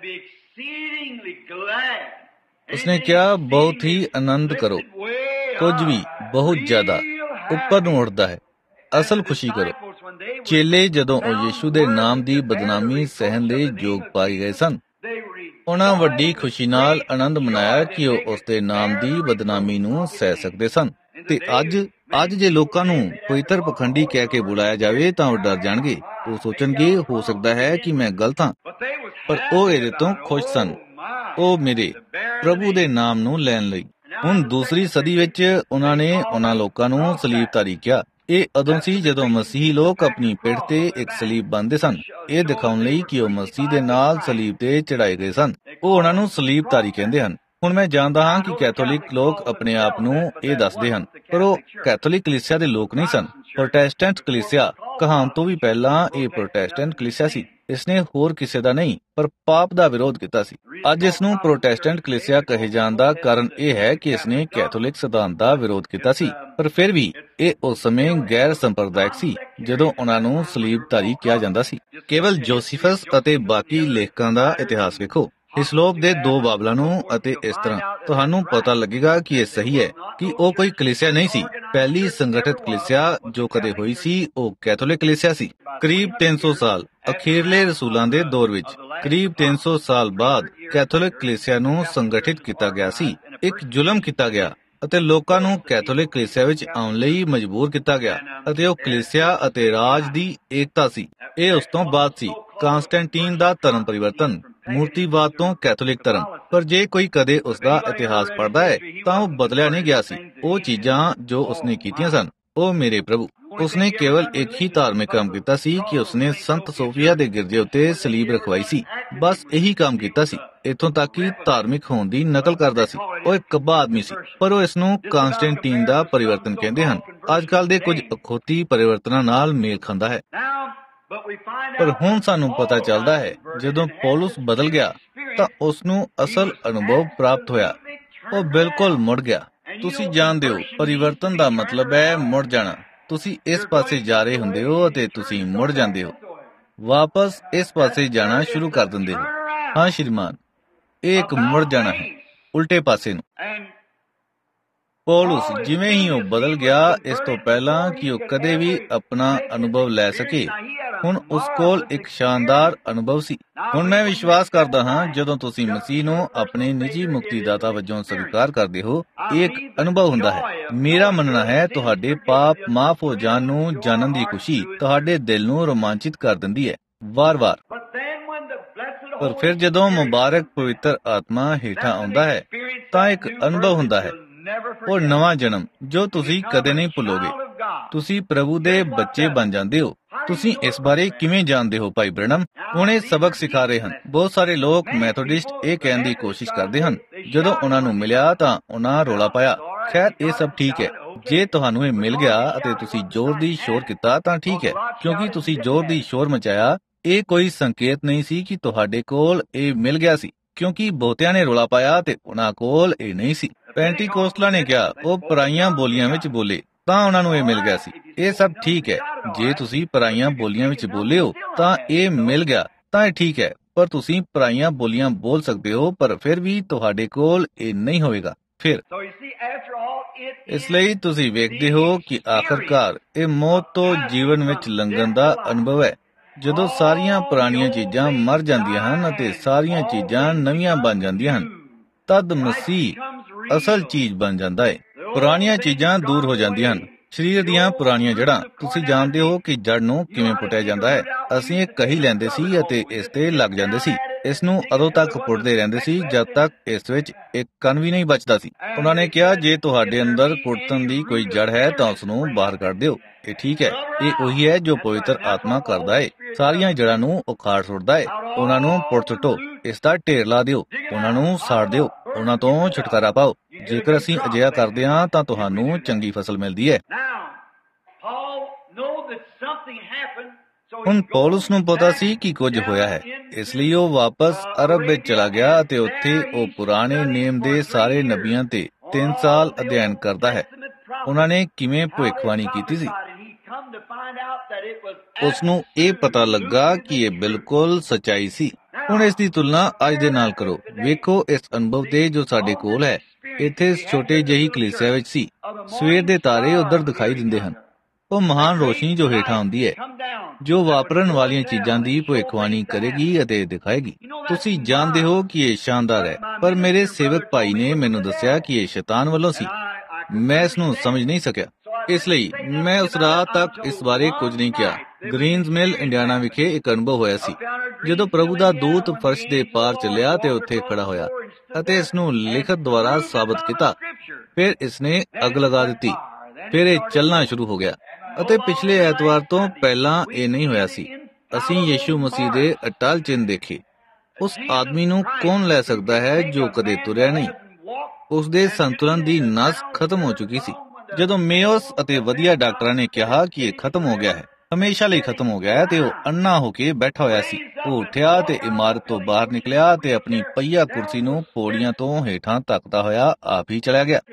ਉਸਨੇ ਕਿਹਾ, ਬਹੁਤ ਹੀ ਆਨੰਦ ਕਰੋ। ਕੁਝ ਵੀ ਬਹੁਤ ਜ਼ਿਆਦਾ ਉੱਪਰ ਨੂੰ ਉੱਠਦਾ ਹੈ। ਅਸਲ ਖੁਸ਼ੀ ਕਰੋ। ਚੇਲੇ ਜਦੋਂ ਉਹ ਯਿਸੂ ਦੇ ਨਾਮ ਦੀ ਬਦਨਾਮੀ ਸਹਿਣ ਦੇ ਯੋਗ ਪਾਏ ਗਏ ਸਨ, ਉਹਨਾਂ ਵੱਡੀ ਖੁਸ਼ੀ ਨਾਲ ਆਨੰਦ ਮਨਾਇਆ ਕਿ ਉਹ ਉਸ ਦੇ ਨਾਮ ਦੀ ਬਦਨਾਮੀ ਨੂੰ ਸਹਿ ਸਕਦੇ ਸਨ। ਤੇ ਅੱਜ ਜੇ ਲੋਕਾਂ ਨੂੰ ਪਵਿੱਤਰ ਪਖੰਡੀ ਕਹਿ ਕੇ ਬੁਲਾਇਆ ਜਾਵੇ ਤਾਂ ਉਹ ਡਰ ਜਾਣਗੇ। ਉਹ ਸੋਚਣਗੇ, ਹੋ ਸਕਦਾ ਹੈ ਕਿ ਮੈਂ ਗਲਤ ਹਾਂ। ਪਰ ਉਹ ਇਹਦੇ ਤੋਂ ਖੁਸ਼ ਸਨ। ਉਹ ਮੇਰੇ ਪ੍ਰਭੂ ਦੇ ਨਾਮ ਨੂੰ ਲੈਣ ਲਈ। ਹੁਣ ਦੂਸਰੀ ਸਦੀ ਵਿੱਚ ਉਹਨਾਂ ਨੇ ਉਹਨਾਂ ਲੋਕਾਂ ਨੂੰ ਸਲੀਬਧਾਰੀ ਕਿਹਾ। ਇਹ ਉਦੋਂ ਸੀ ਜਦੋਂ ਮਸੀਹੀ ਲੋਕ ਆਪਣੀ ਪਿੱਠ ਤੇ ਇੱਕ ਸਲੀਬ ਬੰਨ੍ਹਦੇ ਸਨ, ਇਹ ਦਿਖਾਉਣ ਲਈ ਕਿ ਉਹ ਮਸੀਹ ਦੇ ਨਾਲ ਸਲੀਬ ਤੇ ਚੜਾਏ ਗਏ ਸਨ। ਉਹ ਉਹਨਾਂ ਨੂੰ ਸਲੀਬਧਾਰੀ ਕਹਿੰਦੇ ਹਨ। ਹੁਣ ਮੈਂ ਜਾਣਦਾ ਹਾਂ ਕਿ ਕੈਥੋਲਿਕ ਲੋਕ ਆਪਣੇ ਆਪ ਨੂੰ ਇਹ ਦੱਸਦੇ ਹਨ, ਪਰ ਉਹ ਕੈਥੋਲਿਕ ਕਲੀਸਿਆ ਦੇ ਲੋਕ ਨਹੀਂ ਸਨ। ਪ੍ਰੋਟੈਸਟੈਂਟ ਕਲੀਸਿਆ ਕਹਾਣ ਤੋਂ ਵੀ ਪਹਿਲਾਂ ਇਹ ਪ੍ਰੋਟੈਸਟੈਂਟ ਕਲੀਸਿਆ ਸੀ। ਇਸਨੇ ਹੋਰ ਕਿਸੇ ਦਾ ਨਹੀਂ, ਪਰ ਪਾਪ ਦਾ ਵਿਰੋਧ ਕੀਤਾ ਸੀ। ਅੱਜ ਇਸ ਨੂੰ ਪ੍ਰੋਟੈਸਟੈਂਟ ਕਲੀਸਿਆ ਕਹੇ ਜਾਣ ਦਾ ਕਾਰਨ ਇਹ ਹੈ ਕਿ ਇਸਨੇ ਕੈਥੋਲਿਕ ਸਿਧਾਂਤ ਦਾ ਵਿਰੋਧ ਕੀਤਾ ਸੀ। ਪਰ ਫਿਰ ਵੀ ਇਹ ਉਸ ਸਮੇਂ ਗੈਰ ਸੰਪਰਦਾਇਕ ਸੀ ਜਦੋਂ ਉਹਨਾਂ ਨੂੰ ਸਲੀਬਧਾਰੀ ਕਿਹਾ ਜਾਂਦਾ ਸੀ। ਕੇਵਲ ਜੋਸੀਫਸ ਅਤੇ ਬਾਕੀ ਲੇਖਕਾਂ ਦਾ ਇਤਿਹਾਸ ਵੇਖੋ, ਇਸ ਲੋਕ ਦੇ 2 ਬਾਬਲਾਂ ਨੂੰ, ਅਤੇ ਇਸ ਤਰ੍ਹਾਂ ਤੁਹਾਨੂੰ ਪਤਾ ਲੱਗੇਗਾ ਕਿ ਇਹ ਸਹੀ ਹੈ ਕਿ ਉਹ ਕੋਈ ਕਲੀਸਿਆ ਨਹੀਂ ਸੀ। ਪਹਿਲੀ ਸੰਗਠਿਤ ਕਲੀਸਿਆ ਜੋ ਕਦੇ ਹੋਈ ਸੀ ਉਹ ਕੈਥੋਲਿਕ ਕਲੀਸਿਆ ਸੀ। ਕਰੀਬ 300 ਸਾਲ ਅਖੀਰਲੇ ਰਸੂਲਾਂ ਦੇ ਦੌਰ ਵਿੱਚ, ਕਰੀਬ 300 ਸਾਲ ਬਾਅਦ ਕੈਥੋਲਿਕ ਕਲੀਸਿਆ ਨੂੰ ਸੰਗਠਿਤ ਕੀਤਾ ਗਿਆ ਸੀ। ਇੱਕ ਜ਼ੁਲਮ ਕੀਤਾ ਗਿਆ ਅਤੇ ਲੋਕਾਂ ਨੂੰ ਕੈਥੋਲਿਕ ਕਲੀਸਿਆ ਵਿੱਚ ਆਉਣ ਲਈ ਮਜਬੂਰ ਕੀਤਾ ਗਿਆ, ਅਤੇ ਉਹ ਕਲੀਸਿਆ ਅਤੇ ਰਾਜ ਦੀ ਏਕਤਾ ਸੀ। ਇਹ ਉਸ ਤੋਂ ਬਾਅਦ ਸੀ ਕਾਂਸਟੈਂਟੀਨ ਦਾ ਧਰਮ ਪਰਿਵਰਤਨ, ਮੂਰਤੀਵਾਦ ਤੋਂ ਕੈਥੋਲਿਕ ਧਰਮ। ਪਰ ਜੇ ਕੋਈ ਕਦੇ ਉਸ ਦਾ ਇਤਿਹਾਸ ਪੜ੍ਹਦਾ ਹੈ ਤਾਂ ਉਹ ਬਦਲਿਆ ਨਹੀਂ ਗਿਆ ਸੀ। ਉਹ ਚੀਜ਼ਾਂ ਜੋ ਉਸਨੇ ਕੀਤੀਆਂ ਸਨ, ਉਹ ਮੇਰੇ ਪ੍ਰਭੂ, ਉਸਨੇ ਕੇਵਲ ਇੱਕ ਹੀ ਧਾਰਮਿਕ ਕੰਮ ਕੀਤਾ ਸੀ ਕਿ ਉਸਨੇ ਸੰਤ ਸੋਫੀਆ ਦੇ ਗਿਰਜੇ ਉੱਤੇ ਸਲੀਬ ਰਖਵਾਈ ਸੀ। ਬਸ ਇਹੀ ਕੰਮ ਕੀਤਾ ਸੀ, ਇੱਥੋਂ ਤੱਕ ਕਿ ਧਾਰਮਿਕ ਹੋਣ ਦੀ ਨਕਲ ਕਰਦਾ ਸੀ। ਉਹ ਇੱਕ ਕੱਬਾ ਆਦਮੀ ਸੀ, ਪਰ ਉਹ ਇਸ ਨੂੰ ਕਾਂਸਟੈਂਟੀਨ ਦਾ ਪਰਿਵਰਤਨ ਕਹਿੰਦੇ ਹਨ। ਅੱਜ ਕੱਲ੍ਹ ਦੇ ਕੁਝ ਅਖੌਤੀ ਪਰਿਵਰਤਨਾਂ ਨਾਲ ਮੇਲ ਖਾਂਦਾ ਹੈ। ਪਰ ਹੁਣ ਸਾਨੂੰ ਪਤਾ ਚੱਲਦਾ ਹੈ ਜਦੋਂ ਪੌਲੁਸ ਬਦਲ ਗਿਆ ਤਾਂ ਉਸ ਨੂੰ ਅਸਲ ਅਨੁਭਵ ਪ੍ਰਾਪਤ ਹੋਇਆ। ਉਹ ਬਿਲਕੁਲ ਮੁੜ ਗਿਆ। ਤੁਸੀਂ ਜਾਣਦੇ ਹੋ, ਪਰਿਵਰਤਨ ਦਾ ਮਤਲਬ ਹੈ ਮੁੜ ਜਾਣਾ। ਤੁਸੀਂ ਇਸ ਪਾਸੇ ਜਾ ਰਹੇ ਹੁੰਦੇ ਹੋ ਅਤੇ ਤੁਸੀਂ ਮੁੜ ਜਾਂਦੇ ਹੋ, ਵਾਪਸ ਇਸ ਪਾਸੇ ਜਾਣਾ ਸ਼ੁਰੂ ਕਰ ਦਿੰਦੇ ਹੋ। ਹਾਂ ਸ਼੍ਰੀਮਾਨ, ਇਹ ਇੱਕ ਮੁੜ ਜਾਣਾ ਹੈ, ਉਲਟੇ ਪਾਸੇ ਨੂੰ। ਪੌਲੁਸ ਜਿਵੇਂ ਹੀ ਉਹ ਬਦਲ ਗਿਆ, ਇਸ ਤੋਂ ਪਹਿਲਾਂ ਕਿ ਉਹ ਕਦੇ ਵੀ ਆਪਣਾ ਅਨੁਭਵ ਲੈ ਸਕੇ, ਹੁਣ ਉਸ ਕੋਲ ਇੱਕ ਸ਼ਾਨਦਾਰ ਅਨੁਭਵ ਸੀ। ਹੁਣ ਮੈਂ ਵਿਸ਼ਵਾਸ ਕਰਦਾ ਹਾਂ ਜਦੋਂ ਤੁਸੀਂ ਮਸੀਹ ਨੂੰ ਆਪਣੇ ਨਿੱਜੀ ਮੁਕਤੀਦਾਤਾ ਵਜੋਂ ਸਵੀਕਾਰ ਕਰਦੇ ਹੋ, ਇਹ ਇੱਕ ਅਨੁਭਵ ਹੁੰਦਾ ਹੈ। ਮੇਰਾ ਮੰਨਣਾ ਹੈ ਤੁਹਾਡੇ ਪਾਪ ਮਾਫ਼ ਹੋ ਜਾਣ ਨੂੰ ਜਾਣਨ ਦੀ ਖੁਸ਼ੀ ਤੁਹਾਡੇ ਦਿਲ ਨੂੰ ਰੋਮਾਂਚਿਤ ਕਰ ਦਿੰਦੀ ਹੈ ਵਾਰ-ਵਾਰ। ਪਰ ਫਿਰ ਜਦੋਂ ਮੁਬਾਰਕ ਪਵਿੱਤਰ ਆਤਮਾ ਹੇਠਾਂ ਆਉਂਦਾ ਹੈ ਤਾਂ ਇੱਕ ਅਨੁਭਵ ਹੁੰਦਾ ਹੈ, ਉਹ ਨਵਾਂ ਜਨਮ ਜੋ ਤੁਸੀਂ ਕਦੇ ਨਹੀਂ ਭੁੱਲੋਗੇ। ਤੁਸੀਂ ਪ੍ਰਭੂ ਦੇ ਬੱਚੇ ਬਣ ਜਾਂਦੇ ਹੋ। ਤੁਸੀਂ ਇਸ ਬਾਰੇ ਕਿਵੇਂ ਜਾਣਦੇ ਹੋ ਭਾਈ ਬ੍ਰੈਨਮ? ਹੁਣ ਇਹ ਸਬਕ ਸਿਖਾ ਰਹੇ ਹਨ। ਬਹੁਤ ਸਾਰੇ ਲੋਕ ਮੈਥੋਡਿਸਟ ਇਹ ਕਹਿਣ ਦੀ ਕੋਸ਼ਿਸ਼ ਕਰਦੇ ਹਨ, ਜਦੋਂ ਉਹਨਾਂ ਨੂੰ ਮਿਲਿਆ ਤਾਂ ਉਹਨਾਂ ਰੌਲਾ ਪਾਇਆ। ਖੈਰ, ਇਹ ਸਭ ਠੀਕ ਹੈ। ਜੇ ਤੁਹਾਨੂੰ ਇਹ ਮਿਲ ਗਿਆ ਅਤੇ ਤੁਸੀਂ ਜ਼ੋਰ ਦੀ ਸ਼ੋਰ ਕੀਤਾ ਤਾਂ ਠੀਕ ਹੈ, ਕਿਉਂਕਿ ਤੁਸੀਂ ਜ਼ੋਰ ਦੀ ਸ਼ੋਰ ਮਚਾਇਆ। ਇਹ ਕੋਈ ਸੰਕੇਤ ਨਹੀਂ ਸੀ ਕਿ ਤੁਹਾਡੇ ਕੋਲ ਇਹ ਮਿਲ ਗਿਆ ਸੀ, ਕਿਉਂਕਿ ਬਹੁਤਿਆਂ ਨੇ ਰੌਲਾ ਪਾਇਆ ਤੇ ਉਹਨਾਂ ਕੋਲ ਇਹ ਨਹੀਂ ਸੀ। ਪੈਂਟੀਕੋਸਟਲਾਂ ਨੇ ਕਿਹਾ ਉਹ ਪਰਾਈਆਂ ਬੋਲੀਆਂ ਵਿੱਚ ਬੋਲੇ ਤਾਂ ਉਹਨਾਂ ਨੂੰ ਇਹ ਮਿਲ ਗਿਆ ਸੀ। ਇਹ ਸਭ ਠੀਕ ਹੈ। ਜੇ ਤੁਸੀਂ ਪਰਾਈਆਂ ਬੋਲੀਆਂ ਵਿੱਚ ਬੋਲੇ ਹੋ ਤਾਂ ਇਹ ਮਿਲ ਗਿਆ ਤਾਂ ਇਹ ਠੀਕ ਹੈ, ਪਰ ਤੁਸੀਂ ਪਰਾਈਆਂ ਬੋਲੀਆਂ ਬੋਲ ਸਕਦੇ ਹੋ, ਪਰ ਫਿਰ ਵੀ ਤੁਹਾਡੇ ਕੋਲ ਇਹ ਨਹੀਂ ਹੋਵੇਗਾ। ਫਿਰ ਇਸ ਲਈ ਤੁਸੀਂ ਵੇਖਦੇ ਹੋ ਕਿ ਆਖਰਕਾਰ ਇਹ ਮੌਤ ਤੋਂ ਜੀਵਨ ਵਿੱਚ ਲੰਘਣ ਦਾ ਅਨੁਭਵ ਹੈ, ਜਦੋਂ ਸਾਰੀਆਂ ਪੁਰਾਣੀਆਂ ਚੀਜ਼ਾਂ ਮਰ ਜਾਂਦੀਆਂ ਹਨ ਅਤੇ ਸਾਰੀਆਂ ਚੀਜ਼ਾਂ ਨਵੀਆਂ ਬਣ ਜਾਂਦੀਆਂ ਹਨ। ਤਦ ਮਸੀਹ ਅਸਲ ਚੀਜ਼ ਬਣ ਜਾਂਦਾ ਹੈ। ਪੁਰਾਣੀਆਂ ਚੀਜ਼ਾਂ ਦੂਰ ਹੋ ਜਾਂਦੀਆਂ ਹਨ। ਸਰੀਰ ਦੀਆਂ ਪੁਰਾਣੀਆਂ ਜੜ੍ਹਾਂ। ਤੁਸੀਂ ਜਾਣਦੇ ਹੋ ਕਿ ਜੜ ਨੂੰ ਕਿਵੇਂ ਪੁੱਟਿਆ ਜਾਂਦਾ ਹੈ। ਅਸੀਂ ਇਹ ਕਹੀ ਲੈਂਦੇ ਸੀ ਅਤੇ ਇਸ ਤੇ ਲੱਗ ਜਾਂਦੇ ਸੀ। ਇਸ ਨੂੰ ਉਦੋਂ ਤੱਕ ਪੁੱਟਦੇ ਰਹਿੰਦੇ ਸੀ ਜਦ ਤੱਕ ਇਸ ਵਿੱਚ ਇੱਕ ਕਣ ਵੀ ਨਹੀਂ ਬਚਦਾ ਸੀ। ਉਹਨਾਂ ਨੇ ਕਿਹਾ ਜੇ ਤੁਹਾਡੇ ਅੰਦਰ ਕੁੜਤਣ ਦੀ ਕੋਈ ਜੜ ਹੈ ਤਾਂ ਉਸ ਨੂੰ ਬਾਹਰ ਕੱਢ ਦਿਓ। ਇਹ ਠੀਕ ਹੈ। ਇਹ ਉਹੀ ਹੈ ਜੋ ਪਵਿੱਤਰ ਆਤਮਾ ਕਰਦਾ ਹੈ। ਸਾਰੀਆਂ ਜੜ੍ਹਾਂ ਨੂੰ ਉਖਾੜ ਸੁੱਟਦਾ ਹੈ। ਉਹਨਾਂ ਨੂੰ ਪੁੱਟ ਸੁੱਟੋ, ਇਸ ਦਾ ਢੇਰ ਲਾ ਦਿਓ, ਉਹਨਾਂ ਨੂੰ ਸਾੜ ਦਿਓ, ਉਹਨਾਂ ਤੋਂ ਛੁਟਕਾਰਾ ਪਾਓ। ਜੇਕਰ ਅਸੀਂ ਅਜਿਹਾ ਕਰਦੇ ਹਾਂ ਤਾਂ ਤੁਹਾਨੂੰ ਚੰਗੀ ਫਸਲ ਮਿਲਦੀ ਹੈ। ਹੁਣ ਪੌਲੁਸ ਨੂੰ ਪਤਾ ਸੀ ਕਿ ਕੁਝ ਹੋਇਆ ਹੈ, ਇਸ ਲਈ ਉਹ ਵਾਪਸ ਅਰਬ ਵਿੱਚ ਚਲਾ ਗਿਆ ਅਤੇ ਉੱਥੇ ਉਹ ਪੁਰਾਣੇ ਨੇਮ ਦੇ ਸਾਰੇ ਨਬੀਆਂ ਤੇ 3 ਸਾਲ ਅਧਿਐਨ ਕਰਦਾ ਹੈ। ਉਹਨਾਂ ਨੇ ਕਿਵੇਂ ਭਵਿੱਖਬਾਣੀ ਕੀਤੀ ਸੀ। ਉਸ ਨੂੰ ਇਹ ਪਤਾ ਲੱਗਾ ਕਿ ਇਹ ਬਿਲਕੁਲ ਸੱਚਾਈ ਸੀ। ਹੁਣ ਇਸ ਦੀ ਤੁਲਨਾ ਅੱਜ ਦੇ ਨਾਲ ਕਰੋ। ਵੇਖੋ ਇਸ ਅਨੁਭਵ ਤੇ ਜੋ ਸਾਡੇ ਕੋਲ ਹੈ। ਇੱਥੇ ਇਸ ਛੋਟੇ ਜਿਹੀ ਕਲੀਸਿਆ ਵਿੱਚ ਸੀ। ਸਵੇਰ ਦੇ ਤਾਰੇ ਉੱਧਰ ਦਿਖਾਈ ਦਿੰਦੇ ਹਨ। ਉਹ ਮਹਾਨ ਰੋਸ਼ਨੀ ਜੋ ਹੇਠਾਂ ਆਉਂਦੀ ਹੈ, ਜੋ ਵਾਪਰਨ ਵਾਲੀਆਂ ਚੀਜ਼ਾਂ ਦੀ ਭਵਿੱਖਬਾਣੀ ਕਰੇਗੀ ਅਤੇ ਦਿਖਾਏਗੀ। ਤੁਸੀਂ ਜਾਣਦੇ ਹੋ ਕਿ ਇਹ ਸ਼ਾਨਦਾਰ ਹੈ, ਪਰ ਮੇਰੇ ਸੇਵਕ ਭਾਈ ਨੇ ਮੈਨੂੰ ਦੱਸਿਆ ਕਿ ਇਹ ਸ਼ੈਤਾਨ ਵੱਲੋਂ ਸੀ। ਮੈਂ ਇਸ ਨੂੰ ਸਮਝ ਨਹੀਂ ਸਕਿਆ, ਇਸ ਲਈ ਮੈਂ ਉਸ ਰਾਤ ਤੱਕ ਇਸ ਬਾਰੇ ਕੁਝ ਨਹੀਂ ਕਿਹਾ। ਗ੍ਰੀਨਜ਼ ਮਿਲ, ਇੰਡੀਆਨਾ ਵਿਖੇ ਇੱਕ ਅਨੁਭਵ ਹੋਇਆ ਸੀ ਜਦੋਂ ਪ੍ਰਭੂ ਦਾ ਦੂਤ ਫਰਸ਼ ਦੇ ਪਾਰ ਚੱਲਿਆ ਤੇ ਉੱਥੇ ਖੜਾ ਹੋਇਆ ਅਤੇ ਇਸ ਨੂੰ ਲਿਖਤ ਦੁਆਰਾ ਸਾਬਤ ਕੀਤਾ। ਫਿਰ ਇਸ ਨੇ ਅੱਗ ਲਗਾ ਦਿੱਤੀ। ਫਿਰ ਇਹ ਚੱਲਣਾ ਸ਼ੁਰੂ ਹੋ ਗਿਆ ਅਤੇ ਪਿਛਲੇ ਐਤਵਾਰ ਤੋਂ ਪਹਿਲਾਂ ਇਹ ਨਹੀਂ ਹੋਇਆ ਸੀ। ਅਸੀਂ ਯੀਸ਼ੂ ਮਸੀਹ ਦੇ ਅਟਲ ਚਿੰਨ੍ਹ ਦੇਖੇ। ਉਸ ਆਦਮੀ ਨੂੰ ਕੌਣ ਲੈ ਸਕਦਾ ਹੈ ਜੋ ਕਦੇ ਤੁਰਿਆ ਨਹੀਂ। ਉਸ ਦੇ ਸੰਤੁਲਨ ਦੀ ਨਸ ਖਤਮ ਹੋ ਚੁੱਕੀ ਸੀ। ਜਦੋਂ ਮੇਓਸ ਅਤੇ ਵਧੀਆ ਡਾਕਟਰਾਂ ਨੇ ਕਿਹਾ ਕਿ ਇਹ ਖਤਮ ਹੋ ਗਿਆ ਹੈ, ਹਮੇਸ਼ਾ ਲਈ ਖਤਮ ਹੋ ਗਿਆ ਹੈ, ਤੇ ਉਹ ਅੰਨਾ ਹੋ ਕੇ ਬੈਠਾ ਹੋਇਆ ਸੀ। ਉਹ ਉੱਠਿਆ ਤੇ ਇਮਾਰਤ ਤੋਂ ਬਾਹਰ ਨਿਕਲਿਆ ਤੇ ਆਪਣੀ ਪਹੀਆ ਕੁਰਸੀ ਨੂੰ ਪੌੜੀਆਂ ਤੋਂ ਹੇਠਾਂ ਤੱਕਦਾ ਹੋਇਆ ਆਪ ਹੀ ਚਲਾ ਗਿਆ।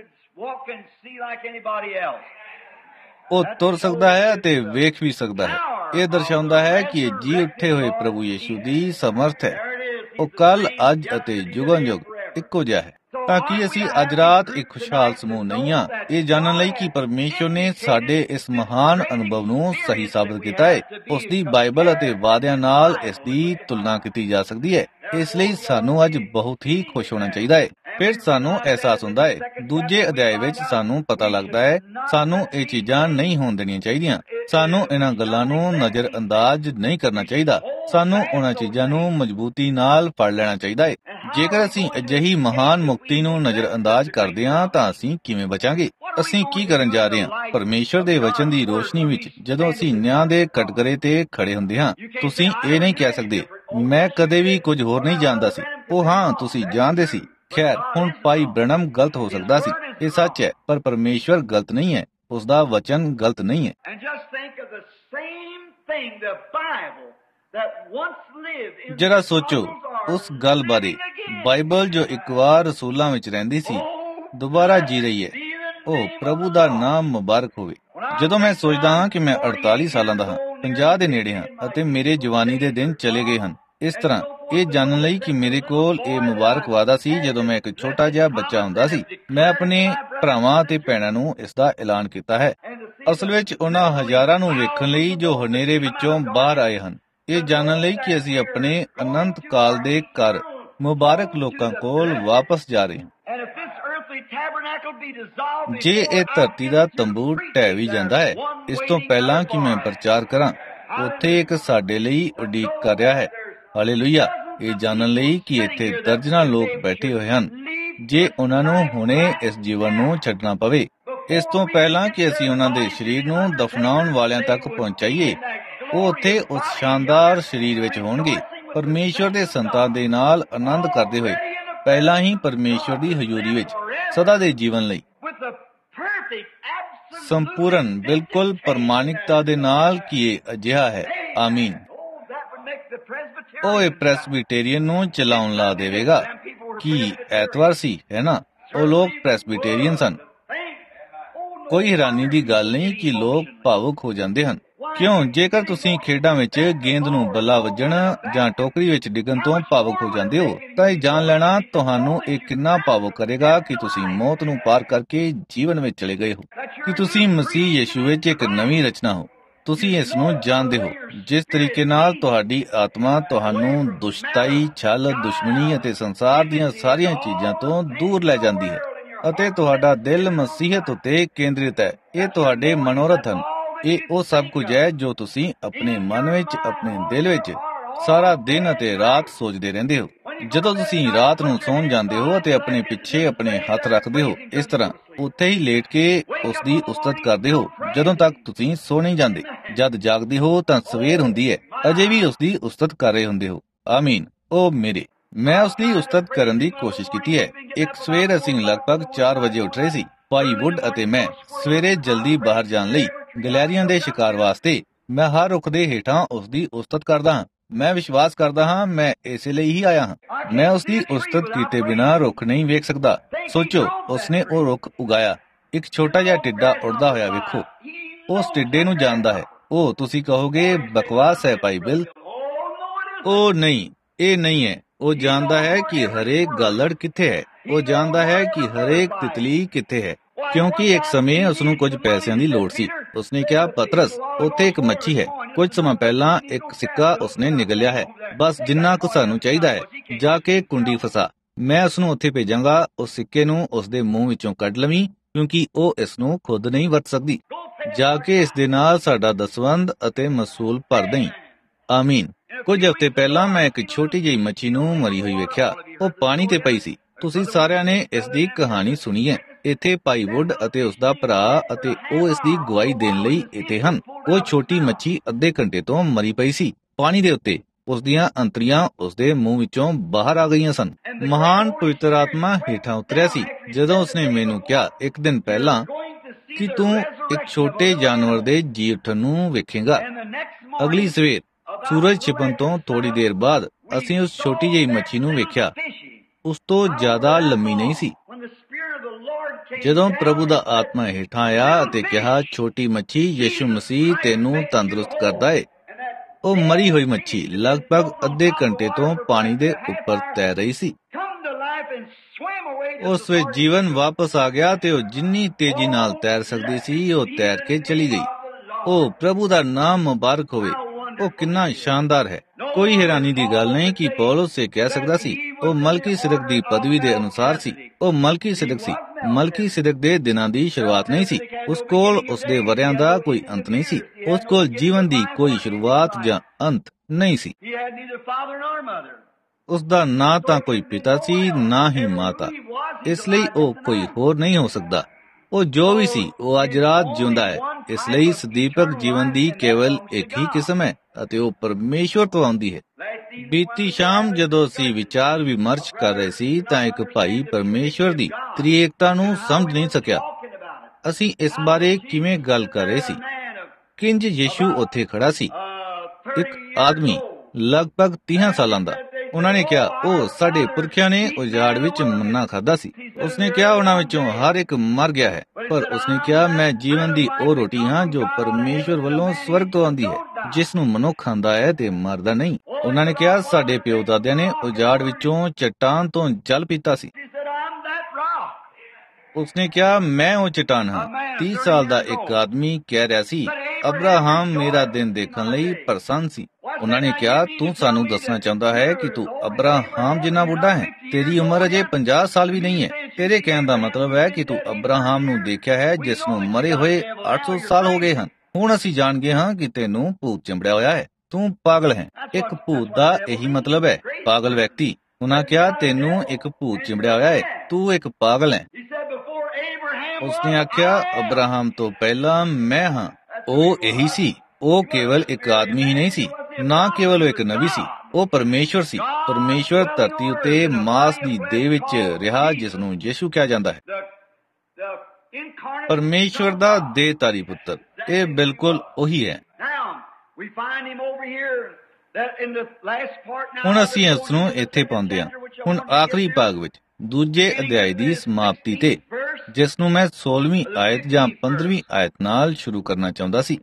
ਉਹ ਤੁਰ ਸਕਦਾ ਹੈ ਅਤੇ ਵੇਖ ਵੀ ਸਕਦਾ ਹੈ। ਇਹ ਦਰਸਾਉਂਦਾ ਹੈ ਕਿ ਇਹ ਜੀ ਉੱਠੇ ਹੋਏ ਪ੍ਰਭੂ ਯੀਸ਼ੂ ਦੀ ਸਮਰਥ ਹੈ। ਉਹ ਕੱਲ, ਅੱਜ ਅਤੇ ਜੁਗਾਂ-ਜੁਗ ਇੱਕੋ ਜਿਹਾ ਹੈ। ਤਾਂ ਕਿ ਅਸੀਂ ਅੱਜ ਰਾਤ ਇੱਕ ਖੁਸ਼ਹਾਲ ਸਮੂਹ ਨਹੀਂ ਹਾਂ, ਇਹ ਜਾਣਨ ਲਈ ਕਿ ਪਰਮੇਸ਼ਵਰ ਨੇ ਸਾਡੇ ਇਸ ਮਹਾਨ ਅਨੁਭਵ ਨੂੰ ਸਹੀ ਸਾਬਤ ਕੀਤਾ ਹੈ। ਉਸ ਦੀ ਬਾਈਬਲ ਅਤੇ ਵਾਅਦਿਆਂ ਨਾਲ ਇਸ ਦੀ ਤੁਲਨਾ ਕੀਤੀ ਜਾ ਸਕਦੀ ਹੈ। ਇਸ ਲਈ ਸਾਨੂੰ ਅੱਜ ਬਹੁਤ ਹੀ ਖੁਸ਼ ਹੋਣਾ ਚਾਹੀਦਾ ਹੈ। ਫਿਰ ਸਾਨੂੰ ਅਹਿਸਾਸ ਹੁੰਦਾ ਹੈ। ਦੂਜੇ ਅਧਿਆਇ ਵਿੱਚ ਸਾਨੂੰ ਪਤਾ ਲੱਗਦਾ ਹੈ ਸਾਨੂੰ ਇਹ ਚੀਜ਼ਾਂ ਨਹੀਂ ਹੋਣ ਦੇਣੀਆਂ ਚਾਹੀਦੀਆਂ। ਸਾਨੂੰ ਇਹਨਾਂ ਗੱਲਾਂ ਨੂੰ ਨਜ਼ਰ ਅੰਦਾਜ਼ ਨਹੀਂ ਕਰਨਾ ਚਾਹੀਦਾ। ਸਾਨੂੰ ਉਹਨਾਂ ਚੀਜ਼ਾਂ ਨੂੰ ਮਜ਼ਬੂਤੀ ਨਾਲ ਫੜ ਲੈਣਾ ਚਾਹੀਦਾ ਹੈ। ਜੇਕਰ ਅਸੀਂ ਅਜਿਹੀ ਮਹਾਨ ਮੁਕਤੀ ਨੂੰ ਨਜ਼ਰ ਅੰਦਾਜ਼ ਕਰਦੇ ਹਾਂ ਤਾਂ ਅਸੀਂ ਕਿਵੇਂ ਬਚਾਂਗੇ? ਅਸੀਂ ਕੀ ਕਰਨ ਜਾ ਰਹੇ ਹਾਂ? ਪਰਮੇਸ਼ਵਰ ਦੇ ਵਚਨ ਦੀ ਰੋਸ਼ਨੀ ਵਿੱਚ ਜਦੋਂ ਅਸੀਂ ਨਿਆਂ ਦੇ ਕਟਘਰੇ ਤੇ ਖੜੇ ਹੁੰਦੇ ਹਾਂ, ਤੁਸੀਂ ਇਹ ਨਹੀਂ ਕਹਿ ਸਕਦੇ ਮੈਂ ਕਦੇ ਵੀ ਕੁਝ ਹੋਰ ਨਹੀਂ ਜਾਣਦਾ ਸੀ। ਉਹ ਹਾਂ, ਤੁਸੀਂ ਜਾਣਦੇ ਸੀ। ਖੈਰ, ਹੁਣ ਭਾਈ ਬ੍ਰੈਨਮ ਗਲਤ ਹੋ ਸਕਦਾ ਸੀ, ਇਹ ਸੱਚ ਹੈ, ਪਰ ਪਰਮੇਸ਼ਵਰ ਗਲਤ ਨਹੀਂ ਹੈ। ਉਸ ਦਾ ਵਚਨ ਗਲਤ ਨਹੀਂ ਹੈ। ਜਰਾ ਸੋਚੋ ਉਸ ਗੱਲ ਬਾਰੇ, ਬਾਈਬਲ ਜੋ ਇੱਕ ਵਾਰ ਰਸੂਲਾਂ ਵਿੱਚ ਰਹਿੰਦੀ ਸੀ, ਦੁਬਾਰਾ ਜੀ ਰਹੀ ਹੈ। ਉਹ ਪ੍ਰਭੂ ਦਾ ਨਾਮ ਮੁਬਾਰਕ ਹੋਵੇ। ਜਦੋਂ ਮੈਂ ਸੋਚਦਾ ਹਾਂ ਕਿ ਮੈਂ 48 ਸਾਲਾਂ ਦਾ ਹਾਂ, 50 ਦੇ ਨੇੜੇ ਹਾਂ ਅਤੇ ਮੇਰੇ ਜਵਾਨੀ ਦੇ ਦਿਨ ਚਲੇ ਗਏ ਹਨ, ਇਸ ਤਰ੍ਹਾਂ ਇਹ ਜਾਣਨ ਲਈ ਕਿ ਮੇਰੇ ਕੋਲ ਇਹ ਮੁਬਾਰਕ ਵਾਅਦਾ ਸੀ ਜਦੋਂ ਮੈਂ ਇੱਕ ਛੋਟਾ ਜਿਹਾ ਬੱਚਾ ਹੁੰਦਾ ਸੀ, ਮੈਂ ਆਪਣੇ ਭਰਾਵਾਂ ਅਤੇ ਭੈਣਾਂ ਨੂੰ ਇਸ ਦਾ ਐਲਾਨ ਕੀਤਾ ਹੈ। ਅਸਲ ਵਿੱਚ ਉਹਨਾਂ ਹਜ਼ਾਰਾਂ ਨੂੰ ਵੇਖਣ ਲਈ ਜੋ ਹਨੇਰੇ ਵਿੱਚੋਂ ਬਾਹਰ ਆਏ ਹਨ, ਇਹ ਜਾਣਨ ਲਈ ਕਿ ਅਸੀਂ ਆਪਣੇ ਅਨੰਤ ਕਾਲ ਦੇ ਘਰ ਮੁਬਾਰਕ ਲੋਕਾਂ ਕੋਲ ਵਾਪਸ ਜਾ ਰਹੇ ਹਾਂ। ਜੇ ਇਹ ਧਰਤੀ ਦਾ ਤੰਬੂ ਢਹਿ ਵੀ ਜਾਂਦਾ ਹੈ, ਇਸ ਤੋਂ ਪਹਿਲਾਂ ਕਿ ਮੈਂ ਪ੍ਰਚਾਰ ਕਰਾਂ, ਉੱਥੇ ਇੱਕ ਸਾਡੇ ਲਈ ਉਡੀਕ ਕਰ ਰਿਹਾ ਹੈ। ਹਾਲੇਲੂਇਆ। ਇਹ ਜਾਣਨ ਲਈ ਕਿ ਇੱਥੇ ਦਰਜਨਾਂ ਲੋਕ ਬੈਠੇ ਹੋਏ ਹਨ ਜੇ ਉਹਨਾਂ ਨੂੰ ਹੁਣੇ ਇਸ ਜੀਵਨ ਨੂੰ ਛੱਡਣਾ ਪਵੇ, ਇਸ ਤੋਂ ਪਹਿਲਾਂ ਕਿ ਅਸੀਂ ਉਹਨਾਂ ਦੇ ਸਰੀਰ ਨੂੰ ਦਫਨਾਉਣ ਵਾਲਿਆਂ ਤੱਕ ਪਹੁੰਚਾਈਏ। ਉਹ ਉੱਥੇ ਉਸ ਸ਼ਾਨਦਾਰ ਸਰੀਰ ਵਿੱਚ ਹੋਣਗੇ, ਪਰਮੇਸ਼ਵਰ ਦੇ ਸੰਤਾਂ ਦੇ ਨਾਲ ਆਨੰਦ ਕਰਦੇ ਹੋਏ, ਪਹਿਲਾਂ ਹੀ ਪਰਮੇਸ਼ਵਰ ਦੀ ਹਜ਼ੂਰੀ ਵਿੱਚ ਸਦਾ ਦੇ ਜੀਵਨ ਲਈ ਸੰਪੂਰਨ ਬਿਲਕੁਲ ਪ੍ਰਮਾਣਿਕਤਾ ਦੇ ਨਾਲ ਕਿ ਇਹ ਅਜਿਹਾ ਹੈ। ਆਮੀਨ। ਉਹ ਇਹ ਪ੍ਰੈਸਬੀਟੇਰੀਅਨ ਨੂੰ ਚਲਾਉਣ ਲਾ ਦੇਵੇਗਾ। ਕੀ ਐਤਵਾਰ ਸੀ, ਹੈ ਨਾ? ਉਹ ਲੋਕ ਪ੍ਰੈਸਬੀਟੇਰੀਅਨ ਸਨ। ਕੋਈ ਹੈਰਾਨੀ ਦੀ ਗੱਲ ਨਹੀਂ ਕਿ ਲੋਕ ਭਾਵੁਕ ਹੋ ਜਾਂਦੇ ਹਨ। ਕਿਉਂ? ਜੇਕਰ ਤੁਸੀਂ ਖੇਡਾਂ ਵਿੱਚ ਗੇਂਦ ਨੂੰ ਬੱਲਾ ਵੱਜਣ ਜਾਂ ਟੋਕਰੀ ਵਿੱਚ ਡਿੱਗਣ ਤੋਂ ਭਾਵੁਕ ਹੋ ਜਾਂਦੇ ਹੋ, ਤਾਂ ਇਹ ਜਾਣ ਲੈਣਾ ਤੁਹਾਨੂੰ ਇਹ ਕਿੰਨਾ ਭਾਵੁਕ ਕਰੇਗਾ ਕਿ ਤੁਸੀਂ ਮੌਤ ਨੂੰ ਪਾਰ ਕਰਕੇ ਜੀਵਨ ਵਿੱਚ ਚਲੇ ਗਏ ਹੋ, ਕਿ ਤੁਸੀਂ ਮਸੀਹ ਯਿਸੂ ਵਿੱਚ ਇੱਕ ਨਵੀਂ ਰਚਨਾ ਹੋ। ਤੁਸੀਂ ਇਸ ਨੂੰ ਜਾਣਦੇ ਹੋ। ਜਿਸ ਤਰੀਕੇ ਨਾਲ ਤੁਹਾਡੀ ਆਤਮਾ ਤੁਹਾਨੂੰ ਦੁਸ਼ਤਾਈ, ਛਲ, ਦੁਸ਼ਮਣੀ ਅਤੇ ਸੰਸਾਰ ਦੀਆਂ ਸਾਰੀਆਂ ਚੀਜ਼ਾਂ ਤੋਂ ਦੂਰ ਲੈ ਜਾਂਦੀ ਹੈ ਅਤੇ ਤੁਹਾਡਾ ਦਿਲ ਮਸੀਹਤ ਉੱਤੇ ਕੇਂਦਰਿਤ ਹੈ। ਇਹ ਤੁਹਾਡੇ ਮਨੋਰਥ ਹਨ। ਇਹ ਉਹ ਸਭ ਕੁਝ ਹੈ ਜੋ ਤੁਸੀਂ ਆਪਣੇ ਮਨ ਵਿੱਚ, ਆਪਣੇ ਦਿਲ ਵਿੱਚ ਸਾਰਾ ਦਿਨ ਅਤੇ ਰਾਤ ਸੋਚਦੇ ਰਹਿੰਦੇ ਹੋ। ਜਦੋਂ ਤੁਸੀਂ ਰਾਤ ਨੂੰ ਸੌਣ ਜਾਂਦੇ ਹੋ ਅਤੇ ਆਪਣੇ ਪਿੱਛੇ ਆਪਣੇ ਹੱਥ ਰੱਖਦੇ ਹੋ, ਇਸ ਤਰ੍ਹਾਂ ਉੱਥੇ ਹੀ ਲੇਟ ਕੇ ਉਸ ਦੀ ਉਸਤਤ ਕਰਦੇ ਹੋ ਜਦੋਂ ਤੱਕ ਤੁਸੀਂ ਸੌ ਨਹੀਂ ਜਾਂਦੇ। ਜਦ ਜਾਗਦੇ ਹੋ ਤਾਂ ਸਵੇਰ ਹੁੰਦੀ ਹੈ, ਅਜੇ ਵੀ ਉਸ ਦੀ ਉਸਤਤ ਕਰ ਰਹੇ ਹੁੰਦੇ ਹੋ। ਆਮੀਨ। ਉਹ ਮੇਰੇ, ਮੈਂ ਉਸ ਦੀ ਉਸਤਤ ਕਰਨ ਦੀ ਕੋਸ਼ਿਸ਼ ਕੀਤੀ ਹੈ। ਇੱਕ ਸਵੇਰ ਅਸੀਂ ਲਗਭਗ 4 ਵਜੇ ਉੱਠ ਰਹੇ ਸੀ, ਭਾਈ ਵੁੱਡ ਅਤੇ ਮੈਂ, ਸਵੇਰੇ ਜਲਦੀ ਬਾਹਰ ਜਾਣ ਲਈ ਗਲੈਰੀਆਂ ਦੇ ਸ਼ਿਕਾਰ ਵਾਸਤੇ। ਮੈਂ ਹਰ ਰੁੱਖ ਦੇ ਹੇਠਾਂ ਉਸ ਦੀ ਉਸਤਤ ਕਰਦਾ ਹਾਂ। ਮੈਂ ਵਿਸ਼ਵਾਸ ਕਰਦਾ ਹਾਂ ਮੈਂ ਇਸੇ ਲਈ ਹੀ ਆਇਆ ਹਾਂ। ਮੈਂ ਉਸ ਦੀ ਉਸਤਤ ਕੀਤੇ ਬਿਨਾਂ ਰੁੱਖ ਨਹੀਂ ਵੇਖ ਸਕਦਾ। ਸੋਚੋ, ਉਸਨੇ ਉਹ ਰੁੱਖ ਉਗਾਇਆ। ਇੱਕ ਛੋਟਾ ਜਿਹਾ ਟਿੱਡਾ ਉੱਡਦਾ ਹੋਇਆ ਵੇਖੋ। ਉਸ ਟਿੱਡੇ ਨੂੰ ਜਾਣਦਾ ਹੈ। ਉਹ ਤੁਸੀਂ ਕਹੋਗੇ ਬਕਵਾਸ ਹੈ ਭਾਈ ਬਿਲ। ਉਹ ਨਹੀਂ, ਇਹ ਨਹੀਂ ਹੈ। ਉਹ ਜਾਣਦਾ ਹੈ ਕਿ ਹਰੇਕ ਗਾਲੜ ਕਿੱਥੇ ਹੈ। ਉਹ ਜਾਣਦਾ ਹੈ ਕਿ ਹਰੇਕ ਤਿਤਲੀ ਕਿੱਥੇ ਹੈ, ਕਿਉਂਕਿ ਇੱਕ ਸਮੇਂ ਉਸਨੂੰ ਕੁਝ ਪੈਸਿਆਂ ਦੀ ਲੋੜ ਸੀ। ਉਸਨੇ ਕਿਹਾ, ਪਤਰਸ, ਉੱਥੇ ਇੱਕ ਮੱਛੀ ਹੈ। ਕੁਝ ਸਮਾਂ ਪਹਿਲਾਂ ਇੱਕ ਸਿੱਕਾ ਉਸਨੇ ਨਿਗਲਿਆ ਹੈ, ਬਸ ਜਿੰਨਾ ਕੁ ਸਾਨੂੰ ਚਾਹੀਦਾ ਹੈ। ਜਾ ਕੇ ਕੁੰਡੀ ਫਸਾ। ਮੈਂ ਉਸਨੂੰ ਉੱਥੇ ਭੇਜਾਂਗਾ। ਉਸ ਸਿੱਕੇ ਨੂੰ ਉਸਦੇ ਮੂੰਹ ਵਿੱਚੋਂ ਕੱਢ ਲਵੀਂ, ਕਿਉਂਕਿ ਉਹ ਇਸ ਨੂੰ ਖੁਦ ਨਹੀਂ ਵਰਤ ਸਕਦੀ। ਜਾ ਕੇ ਇਸ ਦੇ ਨਾਲ ਸਾਡਾ ਦਸਵੰਧ ਅਤੇ ਮਸੂਲ ਭਰ ਦੇਈਂ। ਆਮੀਨ। ਕੁਝ ਹਫ਼ਤੇ ਪਹਿਲਾਂ ਮੈਂ ਇੱਕ ਛੋਟੀ ਜਿਹੀ ਮੱਛੀ ਨੂੰ ਮਰੀ ਹੋਈ ਵੇਖਿਆ। ਉਹ ਪਾਣੀ ਤੇ ਪਈ ਸੀ। ਤੁਸੀਂ ਸਾਰਿਆਂ ਨੇ ਇਸ ਦੀ ਕਹਾਣੀ ਸੁਣੀ ਹੈ। ਇੱਥੇ ਭਾਈ ਵੁੱਡ ਅਤੇ ਉਸਦਾ ਭਰਾ ਅਤੇ ਉਹ ਇਸ ਦੀ ਗਵਾਹੀ ਦੇਣ ਲਈ ਇੱਥੇ ਹਨ। ਉਹ ਛੋਟੀ ਮੱਛੀ ਅੱਧੇ ਘੰਟੇ ਤੋਂ ਮਰੀ ਪਈ ਸੀ ਪਾਣੀ ਦੇ ਉੱਤੇ। ਉਸ ਦੀਆਂ ਅੰਤੜੀਆਂ ਉਸਦੇ ਮੂੰਹ ਵਿੱਚੋਂ ਬਾਹਰ ਆ ਗਈਆਂ ਸਨ। ਮਹਾਨ ਪਵਿੱਤਰ ਆਤਮਾ ਹੇਠਾਂ ਉਤਰਿਆ ਸੀ ਜਦੋਂ ਉਸਨੇ ਮੈਨੂੰ ਕਿਹਾ ਇੱਕ ਦਿਨ ਪਹਿਲਾਂ ਕਿ ਤੂੰ ਇੱਕ ਛੋਟੇ ਜਾਨਵਰ ਦੇ ਜੀ ਉੱਠਣ ਨੂੰ ਵੇਖੇਂਗਾ। ਅਗਲੀ ਸਵੇਰ ਸੂਰਜ ਛਿਪਣ ਤੋਂ ਥੋੜੀ ਦੇਰ ਬਾਅਦ ਅਸੀਂ ਉਸ ਛੋਟੀ ਜਿਹੀ ਮੱਛੀ ਨੂੰ ਵੇਖਿਆ। ਉਸ ਤੋਂ ਜ਼ਿਆਦਾ ਲੰਮੀ ਨਹੀਂ ਸੀ। ਜਦੋਂ ਪ੍ਰਭੂ ਦਾ ਆਤਮਾ ਹੇਠਾਂ ਆਇਆ ਅਤੇ ਕਿਹਾ, ਛੋਟੀ ਮੱਛੀ, ਯਿਸੂ ਮਸੀਹ ਤੈਨੂੰ ਤੰਦਰੁਸਤ ਕਰਦਾ ਏ। ਉਹ ਮਰੀ ਹੋਈ ਮੱਛੀ ਲਗਭਗ ਅੱਧੇ ਘੰਟੇ ਤੋਂ ਪਾਣੀ ਦੇ ਉੱਪਰ ਤੈਰ ਰਹੀ ਸੀ। ਉਸ ਵਿੱਚ ਜੀਵਨ ਵਾਪਸ ਆ ਗਿਆ ਤੇ ਉਹ ਜਿੰਨੀ ਤੇਜ਼ੀ ਨਾਲ ਤੈਰ ਸਕਦੀ ਸੀ, ਉਹ ਤੈਰ ਕੇ ਚਲੀ ਗਈ। ਉਹ ਪ੍ਰਭੂ ਦਾ ਨਾਮ ਮੁਬਾਰਕ ਹੋਵੇ। ਉਹ ਕਿੰਨਾ ਸ਼ਾਨਦਾਰ ਹੈ। ਕੋਈ ਹੈਰਾਨੀ ਦੀ ਗੱਲ ਨਹੀਂ ਕਿ ਪੌਲਸ ਇਹ ਕਹਿ ਸਕਦਾ ਸੀ। ਉਹ ਮਲਕੀ ਸਿਦਕ ਦੀ ਪਦਵੀ ਦੇ ਅਨੁਸਾਰ ਸੀ। ਉਹ ਮਲਕੀ ਸਿਦਕ ਸੀ। ਮਲਕੀ ਸਿਦਕ ਦੇ ਦਿਨਾਂ ਦੀ ਸ਼ੁਰੂਆਤ ਨਹੀਂ ਸੀ। ਉਸ ਕੋਲ ਉਸਦੇ ਵਰਿਆਂ ਦਾ ਕੋਈ ਅੰਤ ਨਹੀਂ ਸੀ। ਉਸ ਕੋਲ ਜੀਵਨ ਦੀ ਕੋਈ ਸ਼ੁਰੂਆਤ ਜਾਂ ਅੰਤ ਨਹੀਂ ਸੀ। ਉਸ ਦਾ ਨਾ ਤਾਂ ਕੋਈ ਪਿਤਾ ਸੀ, ਨਾ ਹੀ ਮਾਤਾ। ਇਸ ਲਈ ਉਹ ਕੋਈ ਹੋਰ ਨਹੀਂ ਹੋ ਸਕਦਾ। ਉਹ ਜੋ ਵੀ ਸੀ, ਉਹ ਅੱਜ ਰਾਤ ਜਿਉਂਦਾ ਹੈ। ਇਸ ਲਈ ਸਦੀਪਕ ਜੀਵਨ ਦੀ ਕੇਵਲ ਇੱਕ ਹੀ ਕਿਸਮ ਹੈ ਅਤੇ ਉਹ ਪਰਮੇਸ਼ਵਰ ਤੋਂ ਆਉਂਦੀ ਹੈ। ਬੀਤੀ ਸ਼ਾਮ ਜਦੋਂ ਅਸੀਂ ਵਿਚਾਰ ਵਿਮਰਸ਼ ਕਰ ਰਹੇ ਸੀ ਤਾਂ ਇੱਕ ਭਾਈ ਪਰਮੇਸ਼ਵਰ ਦੀ ਤ੍ਰਿਏਕਤਾ ਨੂੰ ਸਮਝ ਨਹੀਂ ਸਕਿਆ। ਅਸੀਂ ਇਸ ਬਾਰੇ ਕਿਵੇਂ ਗੱਲ ਕਰ ਰਹੇ ਸੀ। ਕਿੰਜ ਯਿਸੂ ਉੱਥੇ ਖੜਾ ਸੀ। ਇੱਕ ਆਦਮੀ ਲਗਭਗ 30 ਸਾਲਾਂ ਦਾ। ਉਹਨਾਂ ਨੇ ਕਿਹਾ, ਉਹ ਸਾਡੇ ਪੁਰਖਿਆਂ ਨੇ ਉਜਾੜ ਵਿੱਚ ਮੰਨਾ ਖਾਧਾ ਸੀ। ਉਸਨੇ ਕਿਹਾ, ਉਹਨਾਂ ਵਿੱਚੋਂ ਹਰ ਇੱਕ ਮਰ ਗਿਆ ਹੈ, ਪਰ ਉਸਨੇ ਕਿਹਾ, ਮੈਂ ਜੀਵਨ ਦੀ ਉਹ ਰੋਟੀ ਹਾਂ ਜੋ ਪਰਮੇਸ਼ਵਰ ਵੱਲੋਂ ਸਵਰਗ ਤੋਂ ਆਉਂਦੀ ਹੈ, ਜਿਸ ਨੂੰ ਮਨੁੱਖ ਖਾਂਦਾ ਹੈ ਤੇ ਮਰਦਾ ਨਹੀਂ। ਉਹਨਾਂ ਨੇ ਕਿਹਾ, ਸਾਡੇ ਪਿਓ ਦਾਦਿਆਂ ਨੇ ਉਜਾੜ ਵਿੱਚੋਂ ਚੱਟਾਨ ਤੋਂ ਜਲ ਪੀਤਾ ਸੀ। ਉਸਨੇ ਕਿਹਾ, ਮੈਂ ਉਹ ਚੱਟਾਨ ਹਾਂ। 30 ਸਾਲ ਦਾ ਇੱਕ ਆਦਮੀ ਕਹਿ ਰਿਹਾ ਸੀ, ਅਬਰਾਹਮ ਮੇਰਾ ਦਿਨ ਦੇਖਣ ਲਈ ਪ੍ਰਸੰਨ ਸੀ। ਉਹਨਾਂ ਨੇ ਕਿਹਾ, ਤੂੰ ਸਾਨੂੰ ਦੱਸਣਾ ਚਾਹੁੰਦਾ ਹੈ ਕਿ ਤੂੰ ਅਬਰਾਹਮ ਜਿੰਨਾ ਬੁੱਢਾ ਹੈ? ਤੇਰੀ ਉਮਰ ਅਜੇ 50 ਸਾਲ ਵੀ ਨਹੀਂ ਹੈ। ਤੇਰੇ ਕਹਿਣ ਦਾ ਮਤਲਬ ਹੈ ਕਿ ਤੂੰ ਅਬਰਾਹਮ ਨੂੰ ਦੇਖਿਆ ਹੈ, ਜਿਸ ਨੂੰ ਮਰੇ ਹੋਏ 800 ਸਾਲ ਹੋ ਗਏ ਹਨ। ਹੁਣ ਅਸੀਂ ਜਾਣ ਗਏ ਹਾਂ ਕਿ ਤੈਨੂੰ ਭੂਤ ਚਿੰਬੜਿਆ ਹੋਇਆ ਹੈ। ਤੂੰ ਪਾਗਲ ਹੈ। ਇੱਕ ਭੂਤ ਦਾ ਇਹੀ ਮਤਲਬ ਹੈ, ਪਾਗਲ ਵਿਅਕਤੀ। ਉਹਨਾਂ ਕਿਹਾ, ਤੈਨੂੰ ਇੱਕ ਭੂਤ ਚਿੰਬੜਿਆ ਹੋਇਆ ਹੈ, ਤੂੰ ਇੱਕ ਪਾਗਲ ਹੈ। ਉਸਨੇ ਆਖਿਆ, ਅਬਰਾਹਮ ਤੋਂ ਪਹਿਲਾਂ ਮੈਂ ਹਾਂ। ਉਹ ਇਹੀ ਸੀ। ਉਹ ਕੇਵਲ ਇੱਕ ਆਦਮੀ ਹੀ ਨਹੀਂ ਸੀ, ਨਾ ਕੇਵਲ ਉਹ ਇੱਕ ਨਬੀ ਸੀ, ਉਹ ਪਰਮੇਸ਼ਵਰ ਸੀ। ਪਰਮੇਸ਼ਵਰ ਧਰਤੀ ਉੱਤੇ ਮਾਸ ਦੀ ਦੇਹ ਵਿੱਚ ਰਿਹਾ, ਜਿਸ ਨੂੰ ਯਿਸੂ ਕਿਹਾ ਜਾਂਦਾ ਹੈ। ਪਰਮੇਸ਼ਵਰ ਦਾ ਦੇਹਧਾਰੀ ਪੁੱਤਰ। ਇਹ ਬਿਲਕੁਲ ਉਹੀ ਹੈ। ਹੁਣ ਅਸੀਂ ਇਸ ਨੂੰ ਇੱਥੇ ਪਾਉਂਦੇ ਹਾਂ। ਹੁਣ ਆਖਰੀ ਭਾਗ ਵਿੱਚ ਦੂਜੇ ਅਧਿਆਇ ਦੀ ਸਮਾਪਤੀ ਤੇ, ਜਿਸ ਨੂੰ ਮੈਂ 16ਵੀਂ ਆਇਤ ਜਾਂ 15ਵੀਂ ਆਇਤ ਨਾਲ ਸ਼ੁਰੂ ਕਰਨਾ ਚਾਹੁੰਦਾ ਸੀ।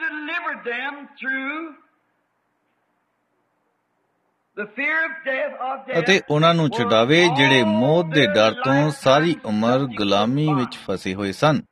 ਅਤੇ ਉਹਨਾਂ ਨੂੰ ਛੁਡਾਵੇ ਜਿਹੜੇ ਮੌਤ ਦੇ ਡਰ ਤੋਂ ਸਾਰੀ ਉਮਰ ਗੁਲਾਮੀ ਵਿੱਚ ਫਸੇ ਹੋਏ ਸਨ।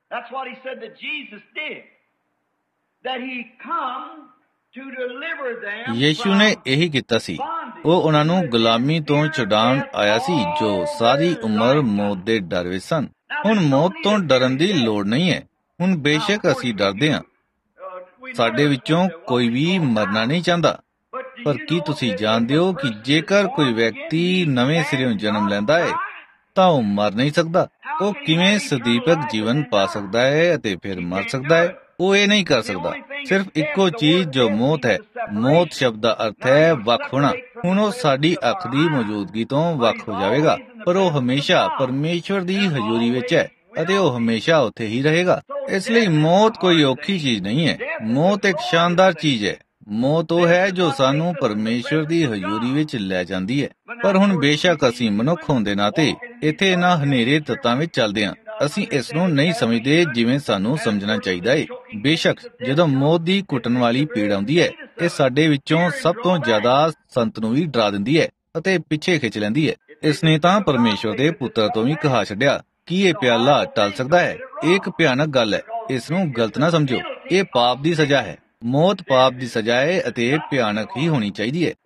ਯਿਸੂ ਨੇ ਇਹੀ ਕੀਤਾ ਸੀ। ਉਹ ਉਹਨਾਂ ਨੂੰ ਗੁਲਾਮੀ ਤੋਂ ਛੁਡਾਉਣ ਆਇਆ ਸੀ, ਜੋ ਸਾਰੀ ਉਮਰ ਮੌਤ ਦੇ ਡਰ ਵਿੱਚ ਸਨ। ਹੁਣ ਮੌਤ ਤੋਂ ਡਰਨ ਦੀ ਲੋੜ ਨਹੀਂ ਹੈ। ਹੁਣ ਬੇਸ਼ੱਕ ਅਸੀਂ ਡਰਦੇ ਹਾਂ, ਸਾਡੇ ਵਿੱਚੋਂ ਕੋਈ ਵੀ ਮਰਨਾ ਨਹੀਂ ਚਾਹੁੰਦਾ, ਪਰ ਕੀ ਤੁਸੀਂ ਜਾਣਦੇ ਹੋ ਕਿ ਜੇਕਰ ਕੋਈ ਵਿਅਕਤੀ ਨਵੇਂ ਸਿਰਿਓਂ ਜਨਮ ਲੈਂਦਾ ਹੈ ਤਾਂ ਉਹ ਮਰ ਨਹੀਂ ਸਕਦਾ? ਉਹ ਕਿਵੇਂ ਸਦੀਪਕ ਜੀਵਨ ਪਾ ਸਕਦਾ ਹੈ ਅਤੇ ਫਿਰ ਮਰ ਸਕਦਾ ਹੈ? ਉਹ ਇਹ ਨਹੀਂ ਕਰ ਸਕਦਾ। ਸਿਰਫ ਇੱਕੋ ਚੀਜ਼ ਜੋ ਮੌਤ ਹੈ। ਮੌਤ ਸ਼ਬਦ ਦਾ ਅਰਥ ਹੈ ਵੱਖ ਹੋਣਾ। ਹੁਣ ਉਹ ਸਾਡੀ ਅੱਖ ਦੀ ਮੌਜੂਦਗੀ ਤੋਂ ਵੱਖ ਹੋ ਜਾਵੇਗਾ, ਪਰ ਉਹ ਹਮੇਸ਼ਾ ਪਰਮੇਸ਼ਵਰ ਦੀ ਹਜ਼ੂਰੀ ਵਿੱਚ ਹੈ ਅਤੇ ਉਹ ਹਮੇਸ਼ਾ ਉੱਥੇ ਹੀ ਰਹੇਗਾ। ਇਸ ਲਈ ਮੌਤ ਕੋਈ ਔਖੀ ਚੀਜ਼ ਨਹੀਂ ਹੈ। ਮੌਤ ਇੱਕ ਸ਼ਾਨਦਾਰ ਚੀਜ਼ ਹੈ। ਮੌਤ ਉਹ ਹੈ ਜੋ ਸਾਨੂੰ ਪਰਮੇਸ਼ਵਰ ਦੀ ਹਜ਼ੂਰੀ ਵਿੱਚ ਲੈ ਜਾਂਦੀ ਹੈ। ਪਰ ਹੁਣ ਬੇਸ਼ੱਕ ਅਸੀਂ ਮਨੁੱਖ ਹੋਣ ਦੇ ਨਾਤੇ ਇੱਥੇ ਇਹਨਾਂ ਹਨੇਰੇ ਤੱਤਾਂ ਵਿੱਚ ਚੱਲਦੇ ਹਾਂ, ਅਸੀਂ ਇਸ ਨੂੰ ਨਹੀਂ ਸਮਝਦੇ ਜਿਵੇਂ ਸਾਨੂੰ ਸਮਝਣਾ ਚਾਹੀਦਾ ਹੈ। ਬੇਸ਼ੱਕ ਜਦੋਂ ਮੌਤ ਦੀ ਕੁੱਟਣ ਵਾਲੀ ਪੀੜ ਆਉਂਦੀ ਹੈ, ਇਹ ਸਾਡੇ ਵਿੱਚੋਂ ਸਭ ਤੋਂ ਜ਼ਿਆਦਾ ਸੰਤ ਨੂੰ ਵੀ ਡਰਾ ਦਿੰਦੀ ਹੈ ਅਤੇ ਪਿੱਛੇ ਖਿੱਚ ਲੈਂਦੀ ਹੈ। ਇਸ ਨੇ ਤਾਂ ਪਰਮੇਸ਼ਵਰ ਦੇ ਪੁੱਤਰ ਤੋਂ ਵੀ ਕਹਾ ਛੱਡਿਆ ਕਿ ਇਹ ਪਿਆਲਾ ਟਲ ਸਕਦਾ ਹੈ। ਇਹ ਇੱਕ ਭਿਆਨਕ ਗੱਲ ਹੈ। ਇਸ ਨੂੰ ਗਲਤ ਨਾ ਸਮਝੋ। ਇਹ ਪਾਪ ਦੀ ਸਜ਼ਾ ਹੈ। ਮੌਤ ਪਾਪ ਦੀ ਸਜ਼ਾ ਹੈ ਅਤੇ ਇਹ ਭਿਆਨਕ ਹੀ ਹੋਣੀ ਚਾਹੀਦੀ ਹੈ।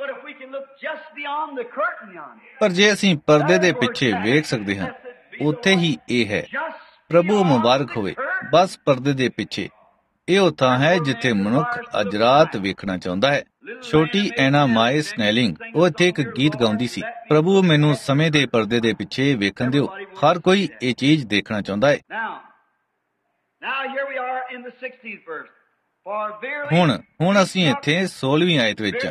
ਪਰ ਜੇ ਅਸੀਂ ਪਰਦੇ ਦੇ ਪਿੱਛੇ ਵੇਖ ਸਕਦੇ ਹਾਂ, ਉੱਥੇ ਹੀ ਇਹ ਹੈ। ਪ੍ਰਭੂ ਮੁਬਾਰਕ ਹੋਵੇ। ਬਸ ਪਰਦੇ ਦੇ ਪਿੱਛੇ ਇਹ ਉਹ ਥਾਂ ਹੈ ਜਿੱਥੇ ਮਨੁੱਖ ਅੱਜ ਰਾਤ ਵੇਖਣਾ ਚਾਹੁੰਦਾ ਹੈ। ਛੋਟੀ ਐਨਾ ਮਾਏ ਸਨੈਲਿੰਗ, ਉਹ ਇੱਥੇ ਇੱਕ ਗੀਤ ਗਾਉਂਦੀ ਸੀ, ਪ੍ਰਭੂ ਮੈਨੂੰ ਸਮੇਂ ਦੇ ਪਰਦੇ ਦੇ ਪਿੱਛੇ ਵੇਖਣ ਦਿਓ। ਹਰ ਕੋਈ ਇਹ ਚੀਜ਼ ਦੇਖਣਾ ਚਾਹੁੰਦਾ ਹੈ। ਹੁਣ ਅਸੀਂ ਇੱਥੇ 16ਵੀਂ ਆਇਤ ਵਿੱਚ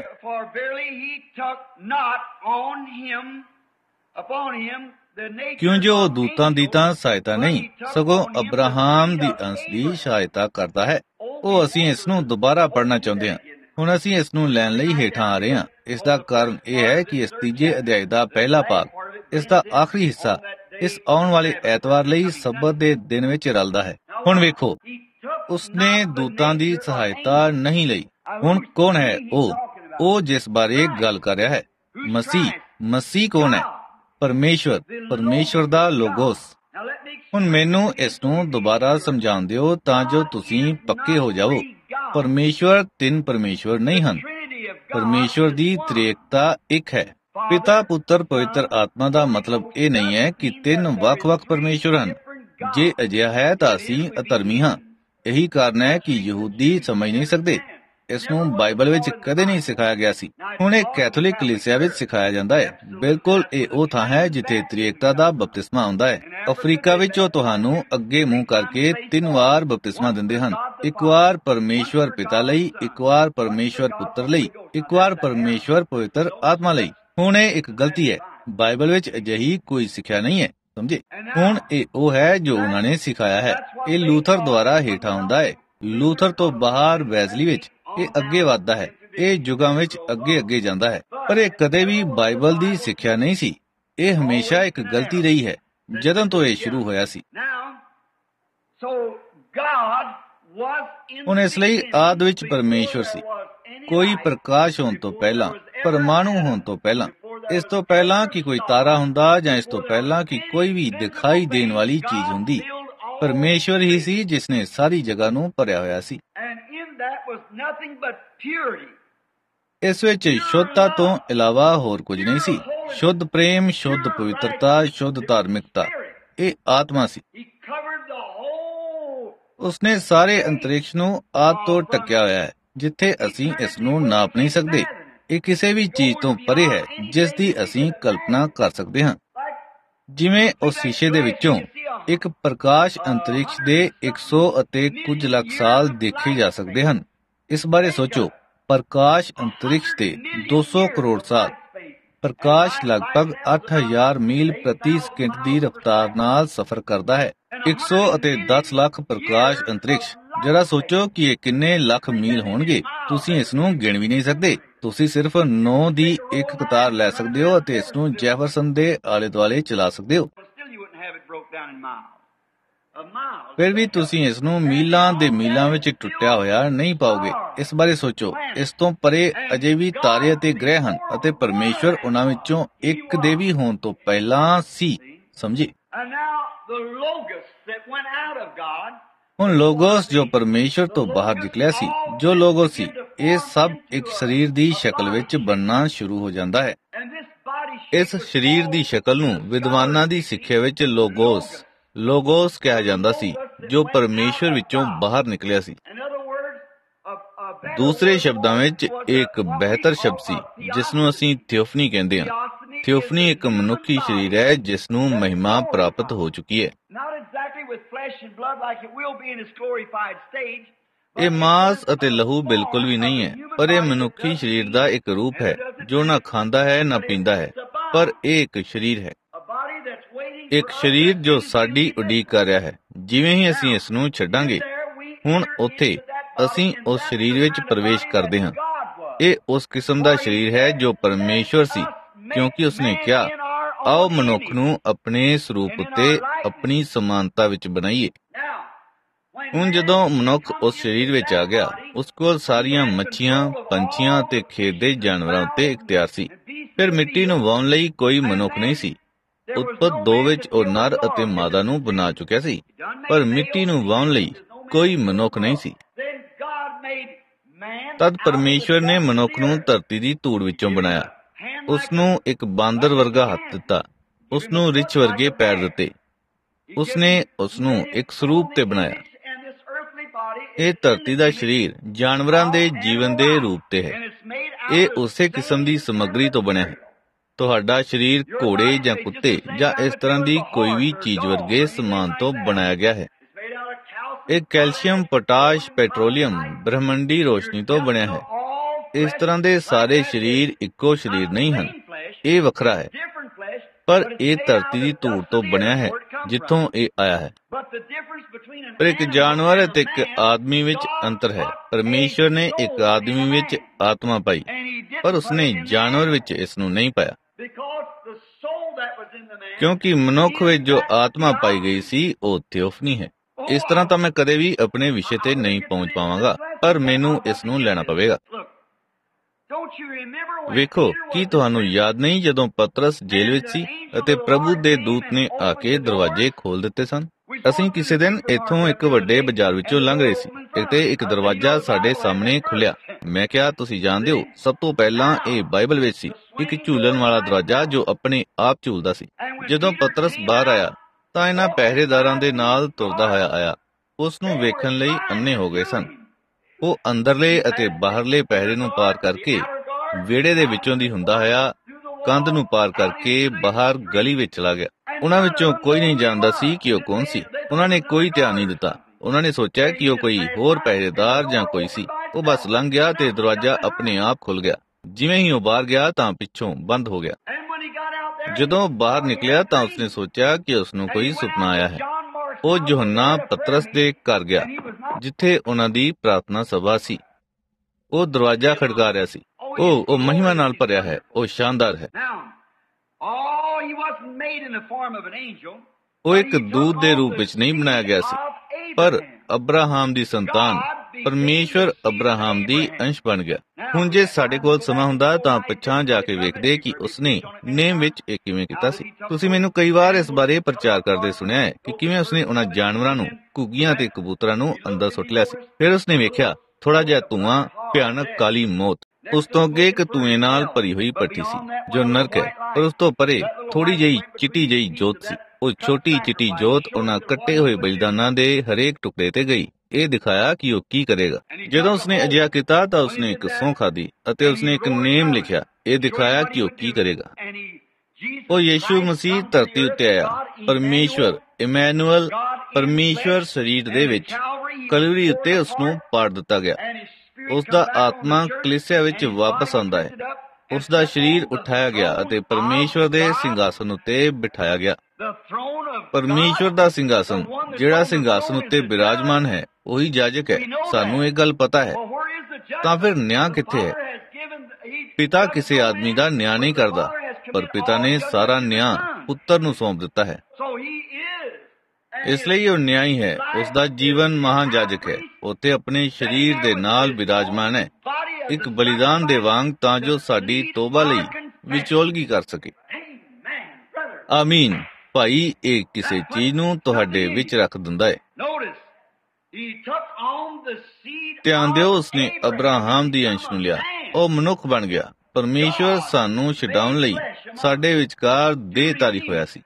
ਕਿਉਂ ਜੋ ਉਹ ਦੂਤਾਂ ਦੀ ਤਾਂ ਸਹਾਇਤਾ ਨਹੀਂ, ਸਗੋਂ ਅਬਰਾਹਮ ਦੀ ਅੰਸ਼ ਦੀ ਸਹਾਇਤਾ ਕਰਦਾ ਹੈ। ਉਹ ਅਸੀਂ ਇਸ ਨੂੰ ਦੁਬਾਰਾ ਪੜ੍ਹਨਾ ਚਾਹੁੰਦੇ ਹਾਂ। ਹੁਣ ਅਸੀਂ ਇਸ ਨੂੰ ਲੈਣ ਲਈ ਹੇਠਾਂ ਆ ਰਹੇ ਹਾਂ। ਇਸ ਦਾ ਕਾਰਨ ਇਹ ਹੈ ਕਿ ਇਸ ਤੀਜੇ ਅਧਿਆਇ ਦਾ ਪਹਿਲਾ ਭਾਗ, ਇਸ ਦਾ ਆਖਰੀ ਹਿੱਸਾ, ਇਸ ਆਉਣ ਵਾਲੇ ਐਤਵਾਰ ਲਈ ਸਬਤ ਦੇ ਦਿਨ ਵਿੱਚ ਰਲਦਾ ਹੈ। ਹੁਣ ਵੇਖੋ, ਉਸਨੇ ਦੂਤਾਂ ਦੀ ਸਹਾਇਤਾ ਨਹੀਂ ਲਈ। ਹੁਣ ਕੌਣ ਹੈ ਉਹ ਜਿਸ ਬਾਰੇ ਗੱਲ ਕਰ ਰਿਹਾ ਹੈ? ਮਸੀਹ ਕੌਣ ਹੈ? ਪਰਮੇਸ਼ਵਰ ਦਾ ਲੋਗੋਸ। ਹੁਣ ਮੈਨੂੰ ਇਸ ਨੂੰ ਦੁਬਾਰਾ ਸਮਝਾਉਣ ਦਿਓ ਤਾਂ ਜੋ ਤੁਸੀਂ ਪੱਕੇ ਹੋ ਜਾਓ। ਪਰਮੇਸ਼ਵਰ ਤਿੰਨ ਪਰਮੇਸ਼ਵਰ ਨਹੀਂ ਹਨ। ਪਰਮੇਸ਼ਵਰ ਦੀ ਤ੍ਰਿਏਕਤਾ ਇੱਕ ਹੈ। ਪਿਤਾ, ਪੁੱਤਰ, ਪਵਿੱਤਰ ਆਤਮਾ ਦਾ ਮਤਲਬ ਇਹ ਨਹੀਂ ਹੈ ਕਿ ਤਿੰਨ ਵੱਖ-ਵੱਖ ਪਰਮੇਸ਼ਵਰ ਹਨ। ਜੇ ਅਜਿਹਾ ਹੈ ਤਾਂ ਅਸੀਂ ਅਧਰਮੀ ਹਾਂ। ਇਹੀ ਕਾਰਨ ਹੈ ਕਿ ਯਹੂਦੀ ਸਮਝ ਨਹੀਂ ਸਕਦੇ। ਇਸ ਨੂੰ ਬਾਈਬਲ ਵਿੱਚ ਕਦੇ ਨਹੀਂ ਸਿਖਾਇਆ ਗਿਆ ਸੀ। ਹੁਣ ਇਹ ਕੈਥੋਲਿਕ ਕਲੀਸਿਆ ਵਿੱਚ ਸਿਖਾਇਆ ਜਾਂਦਾ ਹੈ। ਬਿਲਕੁਲ ਇਹ ਉਹ ਥਾਂ ਹੈ ਜਿੱਥੇ ਤ੍ਰਿਏਕਤਾ ਦਾ ਬਪਤਿਸਮਾ ਹੁੰਦਾ ਹੈ। ਅਫਰੀਕਾ ਵਿੱਚ ਉਹ ਤੁਹਾਨੂੰ ਅੱਗੇ ਮੂੰਹ ਕਰਕੇ 3 ਵਾਰ ਬਪਤਿਸਮਾ ਦਿੰਦੇ ਹਨ। ਇੱਕ ਵਾਰ ਪਰਮੇਸ਼ਵਰ ਪਿਤਾ ਲਈ, ਇੱਕ ਵਾਰ ਪਰਮੇਸ਼ਵਰ ਪੁੱਤਰ ਲਈ, ਇੱਕ ਵਾਰ ਪਰਮੇਸ਼ਵਰ ਪਵਿੱਤਰ ਆਤਮਾ ਲਈ। ਹੁਣ ਇਹ ਇੱਕ ਗਲਤੀ ਹੈ। ਬਾਈਬਲ ਵਿੱਚ ਅਜਿਹੀ ਕੋਈ ਸਿੱਖਿਆ ਨਹੀਂ ਹੈ, ਸਮਝੇ? ਹੁਣ ਇਹ ਉਹ ਹੈ ਜੋ ਉਹਨਾਂ ਨੇ ਸਿਖਾਇਆ ਹੈ। ਇਹ ਲੂਥਰ ਦੁਆਰਾ ਹੇਠਾਂ ਆਉਂਦਾ ਹੈ। ਲੂਥਰ ਤੋਂ ਬਾਹਰ ਵੈਜ਼ਲੀ ਵਿੱਚ ਇਹ ਅੱਗੇ ਵੱਧਦਾ ਹੈ। ਇਹ ਯੁਗਾਂ ਵਿੱਚ ਅੱਗੇ ਜਾਂਦਾ ਹੈ, ਪਰ ਇਹ ਕਦੇ ਵੀ ਬਾਈਬਲ ਦੀ ਸਿੱਖਿਆ ਨਹੀਂ ਸੀ। ਇਹ ਹਮੇਸ਼ਾ ਇੱਕ ਗਲਤੀ ਰਹੀ ਹੈ ਜਦੋਂ ਤੋਂ ਇਹ ਸ਼ੁਰੂ ਹੋਇਆ ਸੀ। ਹੁਣ ਇਸ ਲਈ ਆਦਿ ਵਿੱਚ ਪਰਮੇਸ਼ਵਰ ਸੀ। ਕੋਈ ਪ੍ਰਕਾਸ਼ ਹੋਣ ਤੋਂ ਪਹਿਲਾਂ, ਪਰਮਾਣੂ ਹੋਣ ਤੋਂ ਪਹਿਲਾਂ, ਇਸ ਤੋਂ ਪਹਿਲਾਂ ਕਿ ਕੋਈ ਤਾਰਾ ਹੁੰਦਾ ਜਾਂ ਇਸ ਤੋਂ ਪਹਿਲਾਂ ਕਿ ਕੋਈ ਵੀ ਦਿਖਾਈ ਦੇਣ ਵਾਲੀ ਚੀਜ਼ ਹੁੰਦੀ, ਪਰਮੇਸ਼ਵਰ ਹੀ ਸੀ ਜਿਸ ਨੇ ਸਾਰੀ ਜਗ੍ਹਾ ਨੂੰ ਭਰਿਆ ਹੋਇਆ ਸੀ। ਇਸ ਵਿੱਚ ਸ਼ੁੱਧਤਾ ਤੋਂ ਇਲਾਵਾ ਹੋਰ ਕੁਝ ਨਹੀਂ ਸੀ। ਸ਼ੁੱਧ ਪ੍ਰੇਮ, ਸ਼ੁੱਧ ਪਵਿੱਤਰਤਾ, ਸ਼ੁੱਧ ਧਾਰਮਿਕਤਾ, ਇਹ ਆਤਮਾ ਸੀ। ਉਸਨੇ ਸਾਰੇ ਅੰਤਰਿਕਸ਼ ਨੂੰ ਆਦਿ ਤੋਂ ਢੱਕਿਆ ਹੋਇਆ ਹੈ, ਜਿੱਥੇ ਅਸੀਂ ਇਸ ਨੂੰ ਨਾਪ ਨਹੀਂ ਸਕਦੇ। ਇਹ ਕਿਸੇ ਵੀ ਚੀਜ਼ ਤੋਂ ਪਰੇ ਹੈ ਜਿਸ ਦੀ ਅਸੀਂ ਕਲਪਨਾ ਕਰ ਸਕਦੇ ਹਾਂ। ਜਿਵੇਂ ਉਸ ਸ਼ੀਸ਼ੇ ਦੇ ਵਿੱਚੋਂ ਇੱਕ ਪ੍ਰਕਾਸ਼ ਅੰਤਰਿਕਸ਼ ਦੇ 100 ਅਤੇ ਕੁਝ ਲੱਖ ਸਾਲ ਦੇਖੇ ਜਾ ਸਕਦੇ ਹਨ। ਇਸ ਬਾਰੇ ਸੋਚੋ, ਪ੍ਰਕਾਸ਼ ਅੰਤਰਿਕਸ਼ ਦੇ 200 ਕਰੋੜ ਸਾਲ। ਪ੍ਰਕਾਸ਼ ਲਗਭਗ 8000 ਮੀਲ ਪ੍ਰਤੀ ਸਕਿੰਟ ਦੀ ਰਫ਼ਤਾਰ ਨਾਲ ਸਫ਼ਰ ਕਰਦਾ ਹੈ। 100 ਅਤੇ 10 ਲੱਖ ਪ੍ਰਕਾਸ਼ ਅੰਤਰਿਕਸ਼, ਜਰਾ ਸੋਚੋ ਕਿ ਇਹ ਕਿੰਨੇ ਲੱਖ ਮੀਲ ਹੋਣਗੇ। ਤੁਸੀਂ ਇਸ ਨੂੰ ਗਿਣ ਵੀ ਨਹੀਂ ਸਕਦੇ। ਤੁਸੀਂ ਸਿਰਫ 9 ਦੀ ਇੱਕ ਕਤਾਰ ਲੈ ਸਕਦੇ ਹੋ ਅਤੇ ਇਸ ਨੂੰ ਜੈਫਰਸਨ ਦੇ ਆਲੇ ਦੁਆਲੇ ਚਲਾ ਸਕਦੇ ਹੋ। ਫਿਰ ਵੀ ਤੁਸੀਂ ਇਸ ਨੂੰ ਮੀਲਾਂ ਦੇ ਮੀਲਾਂ ਵਿੱਚ ਟੁੱਟਿਆ ਹੋਇਆ ਨਹੀਂ ਪਾਓਗੇ। ਇਸ ਬਾਰੇ ਸੋਚੋ, ਇਸ ਤੋਂ ਪਰੇ ਅਜੇ ਵੀ ਤਾਰੇ ਅਤੇ ਗ੍ਰਹਿ ਹਨ ਅਤੇ ਪਰਮੇਸ਼ਵਰ ਉਹਨਾਂ ਵਿੱਚੋਂ ਇੱਕ ਦੇ ਵੀ ਹੋਣ ਤੋਂ ਪਹਿਲਾਂ ਸੀ। ਸਮਝੀ? ਹੁਣ ਲੋਗੋਸ ਜੋ ਪਰਮੇਸ਼ਵਰ ਤੋਂ ਬਾਹਰ ਨਿਕਲਿਆ ਸੀ, ਜੋ ਲੋਗੋਸ ਸੀ, ਇਹ ਸਭ ਇੱਕ ਸਰੀਰ ਦੀ ਸ਼ਕਲ ਵਿੱਚ ਬਣਨਾ ਸ਼ੁਰੂ ਹੋ ਜਾਂਦਾ ਹੈ। ਇਸ ਸਰੀਰ ਦੀ ਸ਼ਕਲ ਨੂੰ ਵਿਦਵਾਨਾਂ ਦੀ ਸਿੱਖਿਆ ਵਿੱਚ ਲੋਗੋਸ ਕਿਹਾ ਜਾਂਦਾ ਸੀ, ਜੋ ਪਰਮੇਸ਼ਵਰ ਵਿੱਚੋਂ ਬਾਹਰ ਨਿਕਲਿਆ ਸੀ। ਦੂਸਰੇ ਸ਼ਬਦਾਂ ਵਿੱਚ ਇੱਕ ਬਿਹਤਰ ਸ਼ਬਦ ਸੀ ਜਿਸ ਨੂੰ ਅਸੀਂ ਥਿਓਫਨੀ ਕਹਿੰਦੇ ਹਾਂ। ਥਿਓਫਨੀ ਇੱਕ ਮਨੁੱਖੀ ਸਰੀਰ ਹੈ ਜਿਸ ਨੂੰ ਮਹਿਮਾ ਪ੍ਰਾਪਤ ਹੋ ਚੁੱਕੀ ਹੈ। ਇਹ ਮਾਂਸ ਅਤੇ ਲਹੂ ਬਿਲਕੁਲ ਵੀ ਨਹੀਂ ਹੈ, ਪਰ ਇਹ ਮਨੁੱਖੀ ਸਰੀਰ ਦਾ ਇੱਕ ਰੂਪ ਹੈ ਜੋ ਨਾ ਖਾਂਦਾ ਹੈ ਨਾ ਪੀਂਦਾ ਹੈ, ਪਰ ਇਹ ਇੱਕ ਸਰੀਰ ਹੈ। ਇੱਕ ਸਰੀਰ ਜੋ ਸਾਡੀ ਉਡੀਕ ਕਰ ਰਿਹਾ ਹੈ। ਜਿਵੇਂ ਹੀ ਅਸੀਂ ਇਸ ਨੂੰ ਛੱਡਾਂਗੇ, ਹੁਣ ਉੱਥੇ ਅਸੀਂ ਉਸ ਸਰੀਰ ਵਿੱਚ ਪ੍ਰਵੇਸ਼ ਕਰਦੇ ਹਾਂ। ਇਹ ਉਸ ਕਿਸਮ ਦਾ ਸਰੀਰ ਹੈ ਜੋ ਪਰਮੇਸ਼ਵਰ ਸੀ, ਕਿਉਂਕਿ ਉਸਨੇ ਕਿਹਾ, ਆਓ ਮਨੁੱਖ ਨੂੰ ਆਪਣੇ ਸਰੂਪ ਉੱਤੇ ਆਪਣੀ ਸਮਾਨਤਾ ਵਿੱਚ ਬਣਾਈਏ। ਹੁਣ ਜਦੋਂ ਮਨੁੱਖ ਉਸ ਸਰੀਰ ਵਿੱਚ ਆ ਗਿਆ, ਉਸ ਕੋਲ ਸਾਰੀਆਂ ਮੱਛੀਆਂ, ਪੰਛੀਆਂ ਅਤੇ ਖੇਤ ਦੇ ਜਾਨਵਰਾਂ ਉੱਤੇ ਇਖਤਿਆਰ ਸੀ। ਫਿਰ ਮਿੱਟੀ ਨੂੰ ਵਾਹੁਣ ਲਈ ਕੋਈ ਮਨੁੱਖ ਨਹੀਂ ਸੀ। ਉਤਪਤ 2 ਵਿੱਚ ਉਹ ਨਰ ਅਤੇ ਮਾਦਾ ਨੂੰ ਬਣਾ ਚੁੱਕਿਆ ਸੀ, ਪਰ ਮਿੱਟੀ ਨੂੰ ਵਾਹੁਣ ਲਈ ਕੋਈ ਮਨੁੱਖ ਨਹੀਂ ਸੀ। ਤਦ ਪਰਮੇਸ਼ਵਰ ਨੇ ਮਨੁੱਖ ਨੂੰ ਧਰਤੀ ਦੀ ਧੂੜ ਵਿੱਚੋਂ ਬਣਾਇਆ। ਉਸ ਨੂੰ ਇੱਕ ਬਾਂਦਰ ਵਰਗਾ ਹੱਥ ਦਿੱਤਾ, ਉਸ ਨੂੰ ਰਿੱਛ ਵਰਗੇ ਪੈਰ ਦਿੱਤੇ। ਉਸਨੇ ਉਸ ਨੂੰ ਇੱਕ ਸਰੂਪ ਤੇ ਬਣਾਇਆ। ਇਹ ਧਰਤੀ ਦਾ ਸਰੀਰ ਜਾਨਵਰਾਂ ਦੇ ਜੀਵਨ ਦੇ ਰੂਪ ਤੇ ਹੈ। ਇਹ ਉਸੇ ਕਿਸਮ ਦੀ ਸਮੱਗਰੀ ਤੋਂ ਬਣਿਆ ਹੈ। ਤੁਹਾਡਾ ਸਰੀਰ ਘੋੜੇ ਜਾਂ ਕੁੱਤੇ ਜਾਂ ਇਸ ਤਰ੍ਹਾਂ ਦੀ ਕੋਈ ਵੀ ਚੀਜ਼ ਵਰਗੇ ਸਮਾਨ ਤੋਂ ਬਣਾਇਆ ਗਿਆ ਹੈ। ਇਹ ਕੈਲਸ਼ੀਅਮ, ਪੋਟਾਸ਼, ਪੈਟਰੋਲੀਅਮ, ਬ੍ਰਹਿਮੰਡੀ ਰੋਸ਼ਨੀ ਤੋਂ ਬਣਿਆ ਹੈ। ਇਸ ਤਰ੍ਹਾਂ ਦੇ ਸਾਰੇ ਸਰੀਰ ਇੱਕੋ ਸਰੀਰ ਨਹੀਂ ਹਨ, ਇਹ ਵੱਖਰਾ ਹੈ, ਪਰ ਇਹ ਧਰਤੀ ਦੀ ਧੂੜ ਤੋਂ ਬਣਿਆ ਹੈ ਜਿੱਥੋਂ ਇਹ ਆਇਆ ਹੈ। ਪਰ ਇੱਕ ਜਾਨਵਰ ਅਤੇ ਇੱਕ ਆਦਮੀ ਵਿੱਚ ਅੰਤਰ ਹੈ। ਪਰਮੇਸ਼ਵਰ ਨੇ ਇੱਕ ਆਦਮੀ ਵਿੱਚ ਆਤਮਾ ਪਾਈ, ਪਰ ਉਸਨੇ ਜਾਨਵਰ ਵਿੱਚ ਇਸ ਨੂੰ ਨਹੀਂ ਪਾਇਆ, ਕਿਉਂਕਿ ਮਨੁੱਖ ਵਿੱਚ ਜੋ ਆਤਮਾ ਪਾਈ ਗਈ ਸੀ ਉਹ ਥਿਓਫਨੀ ਹੈ। ਇਸ ਤਰ੍ਹਾਂ ਤਾਂ ਮੈਂ ਕਦੇ ਵੀ ਆਪਣੇ ਵਿਸ਼ੇ ਤੇ ਨਹੀਂ ਪਹੁੰਚ ਪਾਵਾਂਗਾ, ਪਰ ਮੈਨੂੰ ਇਸ ਨੂੰ ਲੈਣਾ ਪਵੇਗਾ। ਵੇਖੋ, ਕੀ ਤੁਹਾਨੂੰ ਯਾਦ ਨਹੀਂ ਜਦੋਂ ਪਤਰਸ ਜੇਲ੍ਹ ਵਿੱਚ ਸੀ ਅਤੇ ਪ੍ਰਭੂ ਦੇ ਦੂਤ ਨੇ ਆ ਕੇ ਦਰਵਾਜ਼ੇ ਖੋਲ ਦਿੱਤੇ ਸਨ? ਅਸੀਂ ਕਿਸੇ ਦਿਨ ਇੱਥੋਂ ਇੱਕ ਵੱਡੇ ਬਾਜ਼ਾਰ ਵਿੱਚੋਂ ਲੰਘ ਰਹੇ ਸੀ ਅਤੇ ਇੱਕ ਦਰਵਾਜ਼ਾ ਸਾਡੇ ਸਾਹਮਣੇ ਖੁੱਲਿਆ। ਮੈਂ ਕਿਹਾ, ਤੁਸੀਂ ਜਾਣਦੇ ਹੋ, ਸਭ ਤੋਂ ਪਹਿਲਾਂ ਇਹ ਬਾਈਬਲ ਵਿੱਚ ਸੀ, ਇੱਕ ਝੂਲਣ ਵਾਲਾ ਦਰਵਾਜ਼ਾ ਜੋ ਆਪਣੇ ਆਪ ਝੂਲਦਾ ਸੀ। ਜਦੋਂ ਪਤਰਸ ਬਾਹਰ ਆਇਆ ਤਾਂ ਇਹਨਾਂ ਪਹਿਰੇਦਾਰਾਂ ਦੇ ਨਾਲ ਤੁਰਦਾ ਹੋਇਆ ਆਇਆ। ਉਸ ਨੂੰ ਵੇਖਣ ਲਈ ਅੰਨੇ ਹੋ ਗਏ ਸਨ। ਉਹ ਅੰਦਰਲੇ ਅਤੇ ਬਾਹਰਲੇ ਪਹਿਰੇ ਨੂੰ ਪਾਰ ਕਰਕੇ ਵਿਹੜੇ ਦੇ ਵਿੱਚੋਂ ਦੀ ਹੁੰਦਾ ਹੋਇਆ ਕੰਧ ਨੂੰ ਪਾਰ ਕਰਕੇ ਬਾਹਰ ਗਲੀ ਵਿੱਚ ਚਲਾ ਗਿਆ। ਉਹਨਾਂ ਵਿੱਚੋਂ ਕੋਈ ਨਹੀਂ ਜਾਣਦਾ ਸੀ ਕਿ ਉਹ ਕੌਣ ਸੀ। ਉਹਨਾਂ ਨੇ ਕੋਈ ਧਿਆਨ ਨਹੀਂ ਦਿੱਤਾ। ਉਹਨਾਂ ਨੇ ਸੋਚਿਆ ਕਿ ਉਹ ਕੋਈ ਹੋਰ ਪਹਿਰੇਦਾਰ ਜਾਂ ਕੋਈ ਸੀ। ਉਹ ਬਸ ਲੰਘ ਗਿਆ ਤੇ ਦਰਵਾਜ਼ਾ ਆਪਣੇ ਆਪ ਖੁੱਲ ਗਿਆ। ਜਿਵੇਂ ਹੀ ਉਹ ਬਾਹਰ ਗਿਆ ਤਾਂ ਪਿੱਛੋਂ ਬੰਦ ਹੋ ਗਿਆ। ਜਦੋਂ ਬਾਹਰ ਨਿਕਲਿਆ ਤਾਂ ਉਸਨੇ ਸੋਚਿਆ ਕਿ ਉਸਨੂੰ ਕੋਈ ਸੁਪਨਾ ਆਇਆ ਹੈ। ਉਹ ਯੋਹੰਨਾ ਪਤਰਸ ਦੇ ਘਰ ਗਿਆ, ਜਿੱਥੇ ਉਹਨਾਂ ਦੀ ਪ੍ਰਾਰਥਨਾ ਸਭਾ ਸੀ। ਉਹ ਦਰਵਾਜ਼ਾ ਖੜਕਾ ਰਿਹਾ ਸੀ। ਉਹ ਮਹਿਮਾ ਨਾਲ ਭਰਿਆ ਹੈ, ਉਹ ਸ਼ਾਨਦਾਰ ਹੈ। ਉਹ ਇੱਕ ਦੂਤ ਦੇ ਰੂਪ ਵਿੱਚ ਨਹੀਂ ਬਣਾਇਆ ਗਿਆ ਸੀ, ਪਰ ਅਬਰਾਹਾਮ ਦੀ ਸੰਤਾਨ, ਪਰਮੇਸ਼ਵਰ ਅਬਰਾਹਾਮ ਦੀ ਅੰਸ਼ ਬਣ ਗਿਆ। ਹੁਣ ਜੇ ਸਾਡੇ ਕੋਲ ਸਮਾਂ ਹੁੰਦਾ ਤਾਂ ਪਛਾਣ ਜਾ ਕੇ ਵੇਖਦੇ ਕਿ ਉਸਨੇ ਨੇਮ ਵਿੱਚ ਇਹ ਕਿਵੇਂ ਕੀਤਾ ਸੀ। ਤੁਸੀਂ ਮੈਨੂੰ ਕਈ ਵਾਰ ਇਸ ਬਾਰੇ ਪ੍ਰਚਾਰ ਕਰਦੇ ਸੁਣਿਆ ਹੈ ਕਿ ਕਿਵੇਂ ਉਸਨੇ ਉਹਨਾਂ ਜਾਨਵਰਾਂ ਨੂੰ, ਘੁੱਗੀਆਂ ਤੇ ਕਬੂਤਰਾਂ ਨੂੰ ਅੰਦਰ ਸੁੱਟ ਲਿਆ ਸੀ। ਫਿਰ ਉਸਨੇ ਵੇਖਿਆ ਥੋੜਾ ਜਿਹਾ ਧੂੰਆਂ, ਭਿਆਨਕ ਕਾਲੀ ਮੌਤ। ਉਸ ਤੋਂ ਅੱਗੇ ਇੱਕ ਧੂਏ ਨਾਲ ਭਰੀ ਹੋਈ ਭੱਠੀ ਸੀ ਜੋ ਨਰਕ ਹੈ, ਪਰ ਉਸ ਤੋਂ ਪਰੇ ਥੋੜੀ ਜਿਹੀ ਚਿੱਟੀ ਜਿਹੀ ਜੋਤ ਸੀ। ਉਹ ਛੋਟੀ ਚਿੱਟੀ ਜੋਤ ਉਹਨਾਂ ਕੱਟੇ ਹੋਏ ਬਲੀਦਾਨਾਂ ਦੇ ਹਰੇਕ ਟੁਕੜੇ ਤੇ ਗਈ। ਇਹ ਦਿਖਾਇਆ ਕਿ ਉਹ ਕੀ ਕਰੇਗਾ। ਜਦੋਂ ਉਸਨੇ ਅਜਿਹਾ ਕੀਤਾ ਤਾਂ ਉਸਨੇ ਇੱਕ ਸਹੁੰ ਖਾਧੀ ਅਤੇ ਉਸਨੇ ਇੱਕ ਨੇਮ ਲਿਖਿਆ। ਇਹ ਦਿਖਾਇਆ ਕਿ ਉਹ ਕੀ ਕਰੇਗਾ। ਉਹ ਯੀਸ਼ੂ ਮਸੀਹ ਧਰਤੀ ਉੱਤੇ ਆਇਆ। ਪਰਮੇਸ਼ਵਰ ਇਮੈਨੂਅਲ, ਪਰਮੇਸ਼ਵਰ ਸਰੀਰ ਦੇ ਵਿੱਚ ਕਲਵਰੀ ਉੱਤੇ ਉਸਨੂੰ ਪਾੜ ਦਿੱਤਾ ਗਿਆ। ਉਸ ਦਾ ਆਤਮਾ ਕਲੀਸਿਆ ਵਿੱਚ ਵਾਪਸ ਆਉਂਦਾ ਹੈ। ਉਸ ਦਾ ਸਰੀਰ ਉਠਾਇਆ ਗਿਆ ਅਤੇ ਪਰਮੇਸ਼ਵਰ ਦੇ ਸਿੰਘਾਸਨ ਉੱਤੇ ਬਿਠਾਇਆ ਗਿਆ। ਪਰਮੇਸ਼ਵਰ ਦਾ ਸਿੰਘਾਸਨ, ਜਿਹੜਾ ਸਿੰਘਾਸਨ ਉੱਤੇ ਬਿਰਾਜਮਾਨ ਹੈ, ਉਹੀ ਜਾਜਕ ਹੈ। ਸਾਨੂੰ ਇਹ ਗੱਲ ਪਤਾ ਹੈ। ਤਾਂ ਫਿਰ ਨਿਆਂ ਕਿੱਥੇ ਹੈ? ਪਿਤਾ ਕਿਸੇ ਆਦਮੀ ਦਾ ਨਿਆਂ ਨਹੀਂ ਕਰਦਾ, ਪਰ ਪਿਤਾ ਨੇ ਸਾਰਾ ਨਿਆਂ ਪੁੱਤਰ ਨੂੰ ਸੌਂਪ ਦਿੱਤਾ ਹੈ। ਇਸ ਲਈ ਉਹ ਨਿਆਂਈ ਹੈ। ਉਸ ਦਾ ਜੀਵਨ ਮਹਾਜਾਜਕ ਹੈ। ਉੱਥੇ ਆਪਣੇ ਸਰੀਰ ਦੇ ਨਾਲ ਬਿਰਾਜਮਾਨ ਹੈ, ਇੱਕ ਬਲੀਦਾਨ ਦੇ ਵਾਂਗ, ਤਾਂ ਜੋ ਸਾਡੀ ਤੋਬਾ ਲਈ ਵਿਚੋਲਗੀ ਕਰ ਸਕੇ। ਆਮੀਨ। ਭਾਈ, ਇਹ ਕਿਸੇ ਚੀਜ਼ ਨੂੰ ਤੁਹਾਡੇ ਵਿੱਚ ਰੱਖ ਦਿੰਦਾ ਹੈ। ਧਿਆਨ ਦਿਓ, ਉਸਨੇ ਅਬਰਾਹਾਮ ਦੀ ਅੰਸ਼ ਨੂੰ ਲਿਆ। ਉਹ ਮਨੁੱਖ ਬਣ ਗਿਆ। ਪਰਮੇਸ਼ਵਰ ਸਾਨੂੰ ਛਡਾਉਣ ਲਈ ਸਾਡੇ ਵਿਚਕਾਰ ਦੇਹਧਾਰੀ ਹੋਇਆ ਸੀ।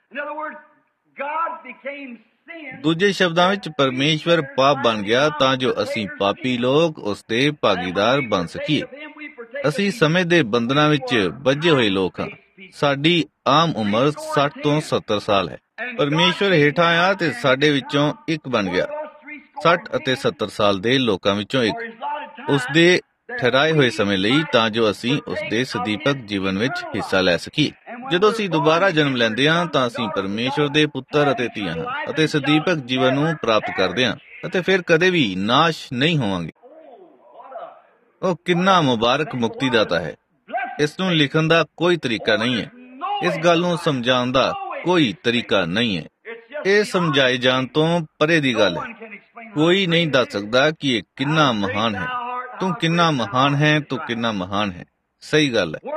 ਦੂਜੇ ਸ਼ਬਦਾਂ ਵਿੱਚ, ਪਰਮੇਸ਼ਵਰ ਪਾਪ ਬਣ ਗਿਆ ਤਾਂ ਜੋ ਅਸੀਂ ਪਾਪੀ ਲੋਕ ਉਸ ਦੇ ਭਾਗੀਦਾਰ ਬਣ ਸਕੀਏ। ਅਸੀਂ ਸਮੇਂ ਦੇ ਬੰਧਨਾਂ ਵਿੱਚ ਬੱਝੇ ਹੋਏ ਲੋਕ ਹਾਂ। ਸਾਡੀ ਆਮ ਉਮਰ 60 ਤੋਂ 70 ਸਾਲ ਹੈ। ਪਰਮੇਸ਼ਵਰ ਹੇਠਾਂ ਆਇਆ ਤੇ ਸਾਡੇ ਵਿੱਚੋਂ ਇੱਕ ਬਣ ਗਿਆ। 60 ਅਤੇ 70 ਸਾਲ ਦੇ ਲੋਕਾਂ ਵਿੱਚੋਂ ਇੱਕ, ਉਸ ਦੇ ਠਹਿਰਾਏ ਹੋਏ ਸਮੇਂ ਲਈ, ਤਾਂ ਜੋ ਅਸੀਂ ਉਸ ਦੇ ਸਦੀਪਕ ਜੀਵਨ ਵਿੱਚ ਹਿੱਸਾ ਲੈ ਸਕੀਏ। ਜਦੋਂ ਅਸੀਂ ਦੁਬਾਰਾ ਜਨਮ ਲੈਂਦੇ ਹਾਂ ਤਾਂ ਅਸੀਂ ਪਰਮੇਸ਼ਵਰ ਦੇ ਪੁੱਤਰ ਅਤੇ ਧੀਆਂ ਹਾਂ ਅਤੇ ਸਦੀਪਕ ਜੀਵਨ ਨੂੰ ਪ੍ਰਾਪਤ ਕਰਦੇ ਹਾਂ ਅਤੇ ਫਿਰ ਕਦੇ ਵੀ ਨਾਸ਼ ਨਹੀਂ ਹੋਵਾਂਗੇ। ਉਹ ਕਿੰਨਾ ਮੁਬਾਰਕ ਮੁਕਤੀਦਾਤਾ ਹੈ। ਇਸ ਨੂੰ ਲਿਖਣ ਦਾ ਕੋਈ ਤਰੀਕਾ ਨਹੀਂ ਹੈ। ਇਸ ਗੱਲ ਨੂੰ ਸਮਝਾਉਣ ਦਾ ਕੋਈ ਤਰੀਕਾ ਨਹੀਂ ਹੈ। ਇਹ ਸਮਝਾਏ ਜਾਣ ਤੋਂ ਪਰੇ ਦੀ ਗੱਲ ਹੈ। ਕੋਈ ਨਹੀਂ ਦੱਸ ਸਕਦਾ ਕਿ ਇਹ ਕਿੰਨਾ ਮਹਾਨ ਹੈ। ਤੂੰ ਕਿੰਨਾ ਮਹਾਨ ਹੈ, ਤੂੰ ਕਿੰਨਾ ਮਹਾਨ ਹੈ। ਸਹੀ ਗੱਲ ਹੈ।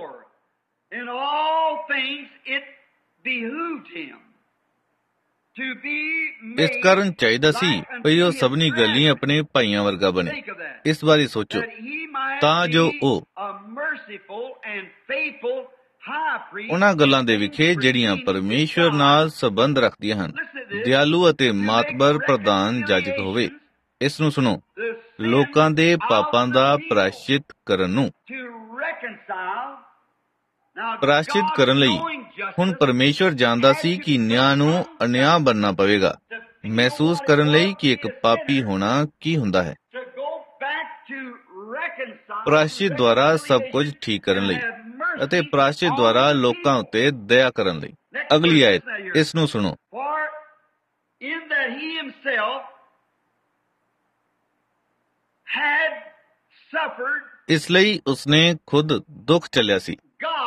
ਇਸ ਕਾਰਨ ਚਾਹੀਦਾ ਸੀ ਭਈ ਉਹ ਸਭਨੀ ਗੱਲੀਂ ਆਪਣੇ ਭਾਈਆਂ ਵਰਗਾ ਬਣੇ। ਇਸ ਬਾਰੇ ਸੋਚੋ, ਤਾਂ ਜੋ ਉਹ ਉਹਨਾਂ ਗੱਲਾਂ ਦੇ ਵਿਖੇ ਜਿਹੜੀਆਂ ਪਰਮੇਸ਼ਵਰ ਨਾਲ ਸੰਬੰਧ ਰੱਖਦੀਆਂ ਹਨ, ਦਿਆਲੂ ਅਤੇ ਮਾਤਬਰ ਪ੍ਰਧਾਨ ਜਾਜਕ ਹੋਵੇ। ਇਸ ਨੂੰ ਸੁਣੋ, ਲੋਕਾਂ ਦੇ ਪਾਪਾਂ ਦਾ ਪ੍ਰਾਇਸ਼ਚਿਤ ਕਰਨ ਨੂੰ। ਪ੍ਰਾਇਸ਼ਚਿਤ ਕਰਨ ਲਈ ਹੁਣ ਪਰਮੇਸ਼ਵਰ ਜਾਣਦਾ ਸੀ ਕਿ ਨਿਆਂ ਨੂੰ ਅਨਿਆਂ ਬਣਨਾ ਪਵੇਗਾ, ਮਹਿਸੂਸ ਕਰਨ ਲਈ ਕਿ ਇੱਕ ਪਾਪੀ ਹੋਣਾ ਕੀ ਹੁੰਦਾ ਹੈ। ਪ੍ਰਾਇਸ਼ਚਿਤ ਦੁਆਰਾ ਸਭ ਕੁਝ ਠੀਕ ਕਰਨ ਲਈ ਅਤੇ ਪ੍ਰਾਇਸ਼ਚਿਤ ਦੁਆਰਾ ਲੋਕਾਂ ਉੱਤੇ ਦਇਆ ਕਰਨ ਲਈ। ਅਗਲੀ ਆਇਤ, ਇਸ ਨੂੰ ਸੁਣੋ। ਇਸ ਲਈ ਉਸਨੇ ਖੁਦ ਦੁੱਖ ਝੱਲਿਆ ਸੀ।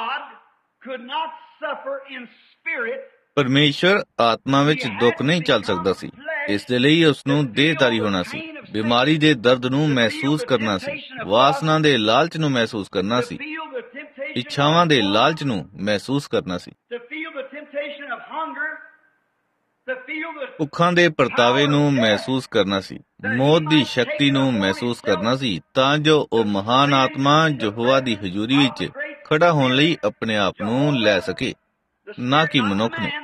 ਪਰਮੇਸ਼ਵਰ ਆਤਮਾ ਵਿੱਚ ਦੁੱਖ ਨਹੀਂ ਝੱਲ ਸਕਦਾ ਸੀ। ਇਸ ਦੇ ਲਈ ਉਸਨੂੰ ਦੇਹਧਾਰੀ ਹੋਣਾ ਸੀ, ਬਿਮਾਰੀ ਦੇ ਦਰਦ ਨੂੰ ਮਹਿਸੂਸ ਕਰਨਾ ਸੀ, ਵਾਸਨਾ ਦੇ ਲਾਲਚ ਨੂੰ ਮਹਿਸੂਸ ਕਰਨਾ ਸੀ, ਇੱਛਾਵਾਂ ਦੇ ਲਾਲਚ ਨੂੰ ਮਹਿਸੂਸ ਕਰਨਾ ਸੀ, ਭੁੱਖਾਂ ਦੇ ਪਰਤਾਵੇ ਨੂੰ ਮਹਿਸੂਸ ਕਰਨਾ ਸੀ, ਮੌਤ ਦੀ ਸ਼ਕਤੀ ਨੂੰ ਮਹਿਸੂਸ ਕਰਨਾ ਸੀ, ਤਾਂ ਜੋ ਉਹ ਮਹਾਨ ਆਤਮਾ ਯਹੋਵਾ ਦੀ ਹਜ਼ੂਰੀ ਵਿੱਚ ਖੜਾ ਹੋਣ ਲਈ ਆਪਣੇ ਆਪ ਨੂੰ ਲੈ ਸਕੇ, ਨਾ ਕਿ ਮਨੁੱਖ ਨੂੰ,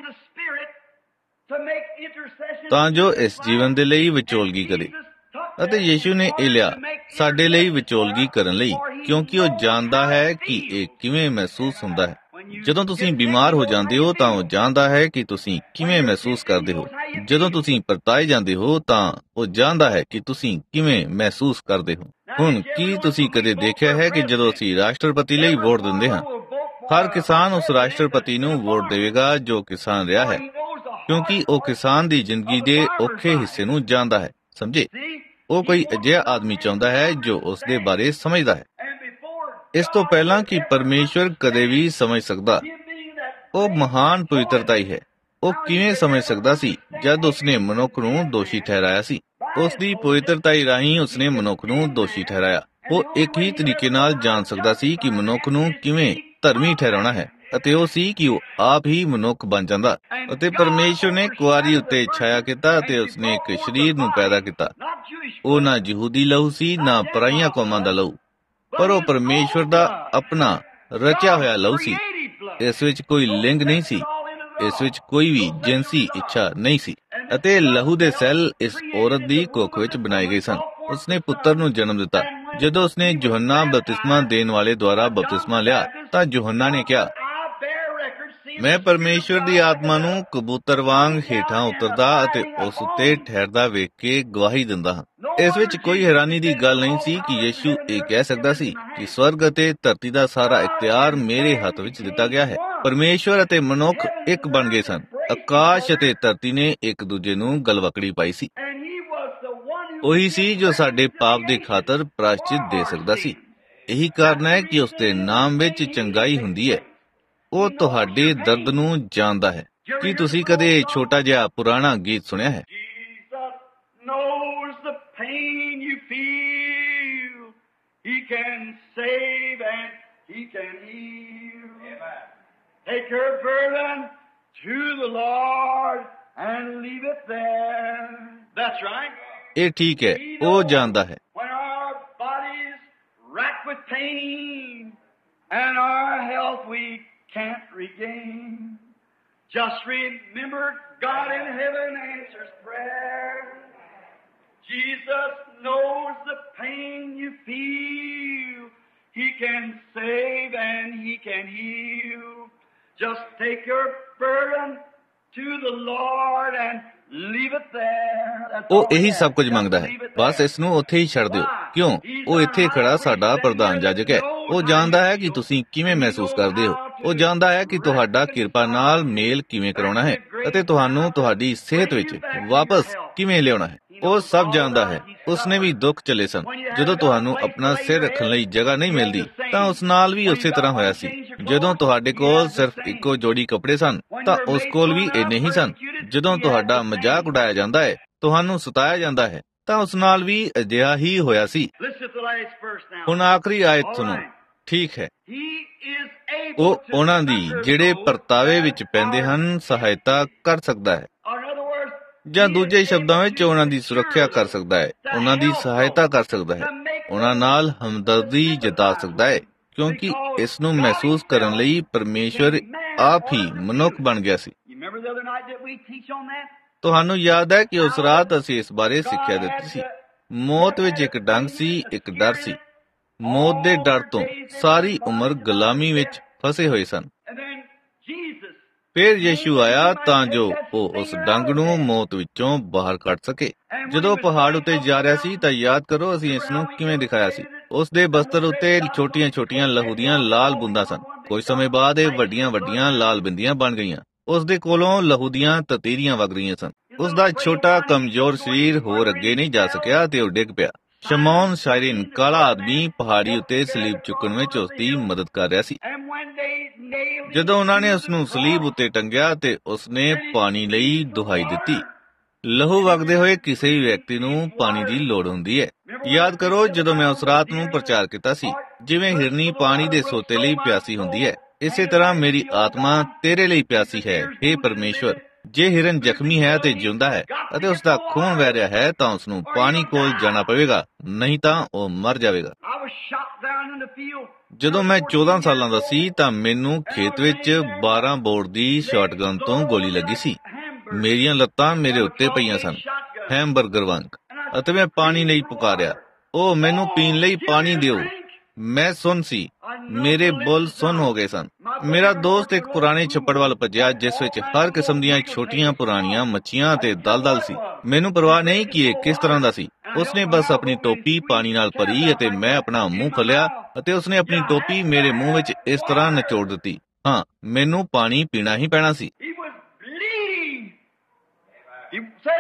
ਤਾਂ ਜੋ ਇਸ ਜੀਵਨ ਦੇ ਲਈ ਵਿਚੋਲਗੀ ਕਰੇ। ਅਤੇ ਯੀਸ਼ੂ ਨੇ ਇਹ ਲਿਆ ਸਾਡੇ ਲਈ ਵਿਚੋਲਗੀ ਕਰਨ ਲਈ, ਕਿਉਂਕਿ ਉਹ ਜਾਣਦਾ ਹੈ ਕਿ ਇਹ ਕਿਵੇਂ ਮਹਿਸੂਸ ਹੁੰਦਾ ਹੈ। ਜਦੋਂ ਤੁਸੀਂ ਬਿਮਾਰ ਹੋ ਜਾਂਦੇ ਹੋ ਤਾਂ ਉਹ ਜਾਣਦਾ ਹੈ ਕਿ ਤੁਸੀਂ ਕਿਵੇਂ ਮਹਿਸੂਸ ਕਰਦੇ ਹੋ। ਜਦੋਂ ਤੁਸੀਂ ਪਰਤਾਏ ਜਾਂਦੇ ਹੋ ਤਾਂ ਉਹ ਜਾਣਦਾ ਹੈ ਕਿ ਤੁਸੀਂ ਕਿਵੇਂ ਮਹਿਸੂਸ ਕਰਦੇ ਹੋ। ਹੁਣ ਕੀ ਤੁਸੀਂ ਕਦੇ ਦੇਖਿਆ ਹੈ ਕਿ ਜਦੋਂ ਅਸੀਂ ਰਾਸ਼ਟਰਪਤੀ ਲਈ ਵੋਟ ਦਿੰਦੇ ਹਾਂ, ਹਰ ਕਿਸਾਨ ਉਸ ਰਾਸ਼ਟਰਪਤੀ ਨੂੰ ਵੋਟ ਦੇਵੇਗਾ ਜੋ ਕਿਸਾਨ ਰਿਹਾ ਹੈ, ਕਿਉਂਕਿ ਉਹ ਕਿਸਾਨ ਦੀ ਜ਼ਿੰਦਗੀ ਦੇ ਔਖੇ ਹਿੱਸੇ ਨੂੰ ਜਾਣਦਾ ਹੈ। ਸਮਝੇ? ਉਹ ਕੋਈ ਅਜਿਹਾ ਆਦਮੀ ਚਾਹੁੰਦਾ ਹੈ ਜੋ ਉਸ ਦੇ ਬਾਰੇ ਸਮਝਦਾ ਹੈ। ਇਸ ਤੋਂ ਪਹਿਲਾਂ ਕਿ ਪਰਮੇਸ਼ਵਰ ਕਦੇ ਵੀ ਸਮਝ ਸਕਦਾ, ਉਹ ਮਹਾਨ ਪਵਿੱਤਰਤਾ ਹੀ ਹੈ। ਉਹ ਕਿਵੇਂ ਸਮਝ ਸਕਦਾ ਸੀ ਜਦ ਉਸਨੇ ਮਨੁੱਖ ਨੂੰ ਦੋਸ਼ੀ ਠਹਿਰਾਇਆ ਸੀ? ਉਸ ਦੀ ਪਵਿੱਤਰਤਾ ਹੀ ਰਾਹੀਂ ਉਸਨੇ ਮਨੁੱਖ ਨੂੰ ਦੋਸ਼ੀ ਠਹਿਰਾਇਆ। ਉਹ ਇੱਕ ਹੀ ਤਰੀਕੇ ਨਾਲ ਜਾਣ ਸਕਦਾ ਸੀ ਕਿ ਮਨੁੱਖ ਨੂੰ ਕਿਵੇਂ ਧਰਮੀ ਠਹਿਰਾਉਣਾ ਹੈ, ਅਤੇ ਉਹ ਸੀ ਕਿ ਉਹ ਆਪ ਹੀ ਮਨੁੱਖ ਬਣ ਜਾਂਦਾ। ਅਤੇ ਪਰਮੇਸ਼ਵਰ ਨੇ ਕੁਆਰੀ ਉੱਤੇ ਛਾਇਆ ਕੀਤਾ ਅਤੇ ਉਸਨੇ ਇੱਕ ਸਰੀਰ ਨੂੰ ਪੈਦਾ ਕੀਤਾ। ਉਹ ਨਾ ਯਹੂਦੀ ਲਹੂ ਸੀ, ਨਾ ਪਰਾਈਆਂ ਕੌਮਾਂ ਦਾ ਲਹੂ, ਪਰ ਉਹ ਪਰਮੇਸ਼ਵਰ ਦਾ ਆਪਣਾ ਰਚਿਆ ਹੋਇਆ ਲਹੂ ਸੀ। ਇਸ ਵਿੱਚ ਕੋਈ ਲਿੰਗ ਨਹੀਂ ਸੀ, ਇਸ ਵਿੱਚ ਕੋਈ ਵੀ ਜਿਨਸੀ ਇੱਛਾ ਨਹੀਂ ਸੀ, ਅਤੇ ਲਹੂ ਦੇ ਸੈੱਲ ਇਸ ਔਰਤ ਦੀ ਕੁੱਖ ਵਿੱਚ ਬਣਾਏ ਗਏ ਸਨ। ਉਸਨੇ ਪੁੱਤਰ ਨੂੰ ਜਨਮ ਦਿੱਤਾ। ਜਦੋਂ ਉਸਨੇ ਯੋਹੰਨਾ ਬਪਤਿਸਮਾ ਦੇਣ ਵਾਲੇ ਦੁਆਰਾ ਬਪਤਿਸਮਾ ਲਿਆ ਤਾਂ ਯੋਹੰਨਾ ਨੇ ਕਿਹਾ, ਮੈਂ ਪਰਮੇਸ਼ਵਰ ਦੀ ਆਤਮਾ ਨੂੰ ਕਬੂਤਰ ਵਾਂਗ ਹੇਠਾਂ ਉਤਰਦਾ ਅਤੇ ਉਸ ਉੱਤੇ ਠਹਿਰਦਾ ਵੇਖ ਕੇ ਗਵਾਹੀ ਦਿੰਦਾ ਹਾਂ। ਇਸ ਵਿੱਚ ਕੋਈ ਹੈਰਾਨੀ ਦੀ ਗੱਲ ਨਹੀਂ ਸੀ ਕਿ ਯਿਸੂ ਇਹ ਕਹਿ ਸਕਦਾ ਸੀ ਕਿ ਸਵਰਗ ਅਤੇ ਧਰਤੀ ਦਾ ਸਾਰਾ ਇਖਤਿਆਰ ਮੇਰੇ ਹੱਥ ਵਿੱਚ ਦਿੱਤਾ ਗਿਆ ਹੈ। ਪਰਮੇਸ਼ਵਰ ਅਤੇ ਮਨੁੱਖ ਇੱਕ ਬਣ ਗਏ ਸਨ। ਆਕਾਸ਼ ਅਤੇ ਧਰਤੀ ਨੇ ਇੱਕ ਦੂਜੇ ਨੂੰ ਗਲਵਕੜੀ ਪਾਈ ਸੀ। ਉਹੀ ਸੀ ਜੋ ਸਾਡੇ ਪਾਪ ਦੇ ਖਾਤਰ ਪ੍ਰਾਸ਼ਚਿਤ ਦੇ ਸਕਦਾ ਸੀ। ਇਹੀ ਕਾਰਨ ਹੈ ਕਿ ਉਸ ਦੇ ਨਾਮ ਵਿੱਚ ਚੰਗਾਈ ਹੁੰਦੀ ਹੈ। ਉਹ ਤੁਹਾਡੇ ਦਰਦ ਨੂੰ ਜਾਣਦਾ ਹੈ। ਕੀ ਤੁਸੀਂ ਕਦੇ ਛੋਟਾ ਜਿਹਾ ਪੁਰਾਣਾ ਗੀਤ ਸੁਣਿਆ ਹੈ? ਇਹ ਠੀਕ ਹੈ, ਉਹ ਜਾਣਦਾ ਹੈ। And our health we can't regain. Just remember God in heaven answers prayer. Jesus knows the pain you feel. He can save and He can heal. Just take your burden to the Lord and leave it there. ਉਹ ਇਹੀ ਸਭ ਕੁਝ ਮੰਗਦਾ ਹੈ, ਬਸ ਇਸ ਨੂੰ ਉੱਥੇ ਹੀ ਛੱਡ ਦਿਓ। ਕਿਉਂ? ਉਹ ਇੱਥੇ ਖੜਾ ਸਾਡਾ ਪ੍ਰਧਾਨ ਜਾਜਕ ਹੈ। ਉਹ ਜਾਣਦਾ ਹੈ ਕਿ ਤੁਸੀਂ ਕਿਵੇਂ ਮਹਿਸੂਸ ਕਰਦੇ ਹੋ। ਉਹ ਜਾਣਦਾ ਹੈ ਕਿ ਤੁਹਾਡਾ ਕਿਰਪਾ ਨਾਲ ਮੇਲ ਕਿਵੇਂ ਕਰਾਉਣਾ ਹੈ ਅਤੇ ਤੁਹਾਨੂੰ ਤੁਹਾਡੀ ਸਿਹਤ ਵਿੱਚ ਵਾਪਸ ਕਿਵੇਂ ਲਿਆਉਣਾ ਹੈ। ਉਹ ਸਭ ਜਾਣਦਾ ਹੈ। ਉਸਨੇ ਵੀ ਦੁੱਖ ਝੱਲੇ ਸਨ। ਜਦੋਂ ਤੁਹਾਨੂੰ ਆਪਣਾ ਸਿਰ ਰੱਖਣ ਲਈ ਜਗ੍ਹਾ ਨਹੀਂ ਮਿਲਦੀ ਤਾਂ ਉਸ ਨਾਲ ਵੀ ਉਸੇ ਤਰ੍ਹਾਂ ਹੋਇਆ ਸੀ। ਜਦੋਂ ਤੁਹਾਡੇ ਕੋਲ ਸਿਰਫ ਇੱਕੋ ਜੋੜੀ ਕੱਪੜੇ ਸਨ ਤਾਂ ਉਸ ਕੋਲ ਵੀ ਇੰਨੇ ਹੀ ਸਨ। ਜਦੋਂ ਤੁਹਾਡਾ ਮਜ਼ਾਕ ਉਡਾਇਆ ਜਾਂਦਾ ਹੈ, ਤੁਹਾਨੂੰ ਸਤਾਇਆ ਜਾਂਦਾ ਹੈ, ਤਾਂ ਉਸ ਨਾਲ ਵੀ ਅਜਿਹਾ ਹੀ ਹੋਇਆ ਸੀ। ਹੁਣ ਆਖਰੀ ਆਇਤ ਸੁਣੋ। ਠੀਕ ਹੈ, ਉਹ ਉਹਨਾਂ ਦੀ ਜਿਹੜੇ ਪਰਤਾਵੇ ਵਿੱਚ ਪੈਂਦੇ ਹਨ ਸਹਾਇਤਾ ਕਰ ਸਕਦਾ ਹੈ, ਜਾਂ ਦੂਜੇ ਸ਼ਬਦਾਂ ਵਿੱਚ ਉਹਨਾਂ ਦੀ ਸੁਰੱਖਿਆ ਕਰ ਸਕਦਾ ਹੈ, ਉਹਨਾਂ ਦੀ ਸਹਾਇਤਾ ਕਰ ਸਕਦਾ ਹੈ, ਉਹਨਾਂ ਨਾਲ ਹਮਦਰਦੀ ਜਤਾ ਸਕਦਾ ਹੈ, ਕਿਉਂਕਿ ਇਸ ਨੂੰ ਮਹਿਸੂਸ ਕਰਨ ਲਈ ਪਰਮੇਸ਼ਵਰ ਆਪ ਹੀ ਮਨੁੱਖ ਬਣ ਗਿਆ ਸੀ। ਤੁਹਾਨੂੰ ਯਾਦ ਹੈ ਕਿ ਉਸ ਰਾਤ ਅਸੀਂ ਇਸ ਬਾਰੇ ਸਿੱਖਿਆ ਦਿੱਤੀ ਸੀ। ਮੌਤ ਵਿੱਚ ਇੱਕ ਡੰਗ ਸੀ, ਇੱਕ ਡਰ ਸੀ। ਮੌਤ ਦੇ ਡਰ ਤੋਂ ਸਾਰੀ ਉਮਰ ਗੁਲਾਮੀ ਵਿੱਚ ਫਸੇ ਹੋਏ ਸਨ। ਫਿਰ ਯਿਸੂ ਆਇਆ ਤਾਂ ਜੋ ਉਹ ਉਸ ਡੰਗ ਨੂੰ ਮੌਤ ਵਿੱਚੋਂ ਬਾਹਰ ਕੱਢ ਸਕੇ। ਜਦੋਂ ਪਹਾੜ ਉੱਤੇ ਜਾ ਰਿਹਾ ਸੀ ਤਾਂ ਯਾਦ ਕਰੋ ਅਸੀਂ ਇਸ ਨੂੰ ਕਿਵੇਂ ਦਿਖਾਇਆ ਸੀ। ਉਸ ਦੇ ਬਸਤਰ ਉੱਤੇ ਛੋਟੀਆਂ-ਛੋਟੀਆਂ ਲਹੂ ਦੀਆਂ ਲਾਲ ਬੂੰਦਾਂ ਸਨ। ਕੁਝ ਸਮੇਂ ਬਾਅਦ ਇਹ ਵੱਡੀਆਂ-ਵੱਡੀਆਂ ਲਾਲ ਬਿੰਦੀਆਂ ਬਣ ਗਈਆਂ। ਉਸ ਦੇ ਕੋਲੋਂ ਲਹੂ ਦੀਆਂ ਤਤੀਰੀਆਂ ਵਗ ਰਹੀਆਂ ਸਨ। ਉਸ ਦਾ ਛੋਟਾ ਕਮਜ਼ੋਰ ਸਰੀਰ ਹੋਰ ਅੱਗੇ ਨਹੀਂ ਜਾ ਸਕਿਆ ਤੇ ਉਹ ਡਿੱਗ ਪਿਆ। ਸ਼ਮੌਨ ਸਾਇਰੀਨ ਕਾਲਾ ਆਦਮੀ ਪਹਾੜੀ ਉੱਤੇ ਸਲੀਬ ਚੁੱਕਣ ਵਿੱਚ ਉਸ ਦੀ ਮਦਦ ਕਰ ਰਿਹਾ ਸੀ। ਜਦੋਂ ਉਹਨਾਂ ਨੇ ਉਸ ਨੂੰ ਸਲੀਬ ਉੱਤੇ ਟੰਗਿਆ ਤੇ ਉਸਨੇ ਪਾਣੀ ਲਈ ਦੁਹਾਈ ਦਿੱਤੀ। ਲਹੂ ਵਗਦੇ ਹੋਏ ਕਿਸੇ ਵੀ ਵਿਅਕਤੀ ਨੂੰ ਪਾਣੀ ਦੀ ਲੋੜ ਹੁੰਦੀ ਹੈ। ਯਾਦ ਕਰੋ ਜਦੋਂ ਮੈਂ ਉਸ ਰਾਤ ਨੂੰ ਪ੍ਰਚਾਰ ਕੀਤਾ ਸੀ, ਜਿਵੇਂ ਹਿਰਨੀ ਪਾਣੀ ਦੇ ਸੋਤੇ ਲਈ ਪਿਆਸੀ ਹੁੰਦੀ ਹੈ, ਇਸੇ ਤਰ੍ਹਾਂ ਮੇਰੀ ਆਤਮਾ ਤੇਰੇ ਲਈ ਪਿਆਸੀ ਹੈ, ਹੇ ਪਰਮੇਸ਼ਵਰ। ਜੇ ਹਿਰਨ ਜ਼ਖਮੀ ਹੈ ਤੇ ਜਿਉਂਦਾ ਹੈ ਅਤੇ ਉਸ ਦਾ ਖੂਨ ਵਹਿ ਰਿਹਾ ਹੈ ਤਾਂ ਉਸ ਨੂੰ ਪਾਣੀ ਕੋਲ ਜਾਣਾ ਪਵੇਗਾ, ਨਹੀਂ ਤਾਂ ਉਹ ਮਰ ਜਾਵੇਗਾ। ਜਦੋਂ ਮੈਂ 14 ਸਾਲਾਂ ਦਾ ਸੀ ਤਾਂ ਮੈਨੂੰ ਖੇਤ ਵਿੱਚ 12 ਬੋਰ ਦੀ ਸ਼ਾਟਗਨ ਤੋਂ ਗੋਲੀ ਲੱਗੀ ਸੀ। ਮੇਰੀਆਂ ਲੱਤਾਂ ਮੇਰੇ ਉੱਤੇ ਪਈਆਂ ਸਨ, ਹੈਮਬਰਗਰ ਵਾਂਗ, ਅਤੇ ਮੈਂ ਪਾਣੀ ਲਈ ਪੁਕਾਰਿਆ, ਉਹ ਮੈਨੂੰ ਪੀਣ ਲਈ ਪਾਣੀ ਦਿਓ। ਮੈਂ ਸੁੰਨ ਸੀ, ਮੇਰੇ ਬੁੱਲ ਸੁੰਨ ਹੋ ਗਏ ਸਨ। ਮੇਰਾ ਦੋਸਤ ਇੱਕ ਪੁਰਾਣੇ ਛੱਪੜ ਵੱਲ ਭੱਜਿਆ ਜਿਸ ਵਿੱਚ ਹਰ ਕਿਸਮ ਦੀਆਂ ਛੋਟੀਆਂ ਪੁਰਾਣੀਆਂ ਮੱਛੀਆਂ ਅਤੇ ਦਲਦਲ ਸੀ। ਮੈਨੂੰ ਪਰਵਾਹ ਨਹੀਂ ਕਿ ਇਹ ਕਿਸ ਤਰ੍ਹਾਂ ਦਾ ਸੀ। ਉਸਨੇ ਬਸ ਆਪਣੀ ਟੋਪੀ ਪਾਣੀ ਨਾਲ ਭਰੀ ਅਤੇ ਮੈਂ ਆਪਣਾ ਮੂੰਹ ਖੋਲ੍ਹਿਆ ਅਤੇ ਉਸਨੇ ਆਪਣੀ ਟੋਪੀ ਮੇਰੇ ਮੂੰਹ ਵਿੱਚ ਇਸ ਤਰ੍ਹਾਂ ਨਿਚੋੜ ਦਿੱਤੀ। ਹਾਂ, ਮੈਨੂੰ ਪਾਣੀ ਪੀਣਾ ਹੀ ਪੈਣਾ ਸੀ।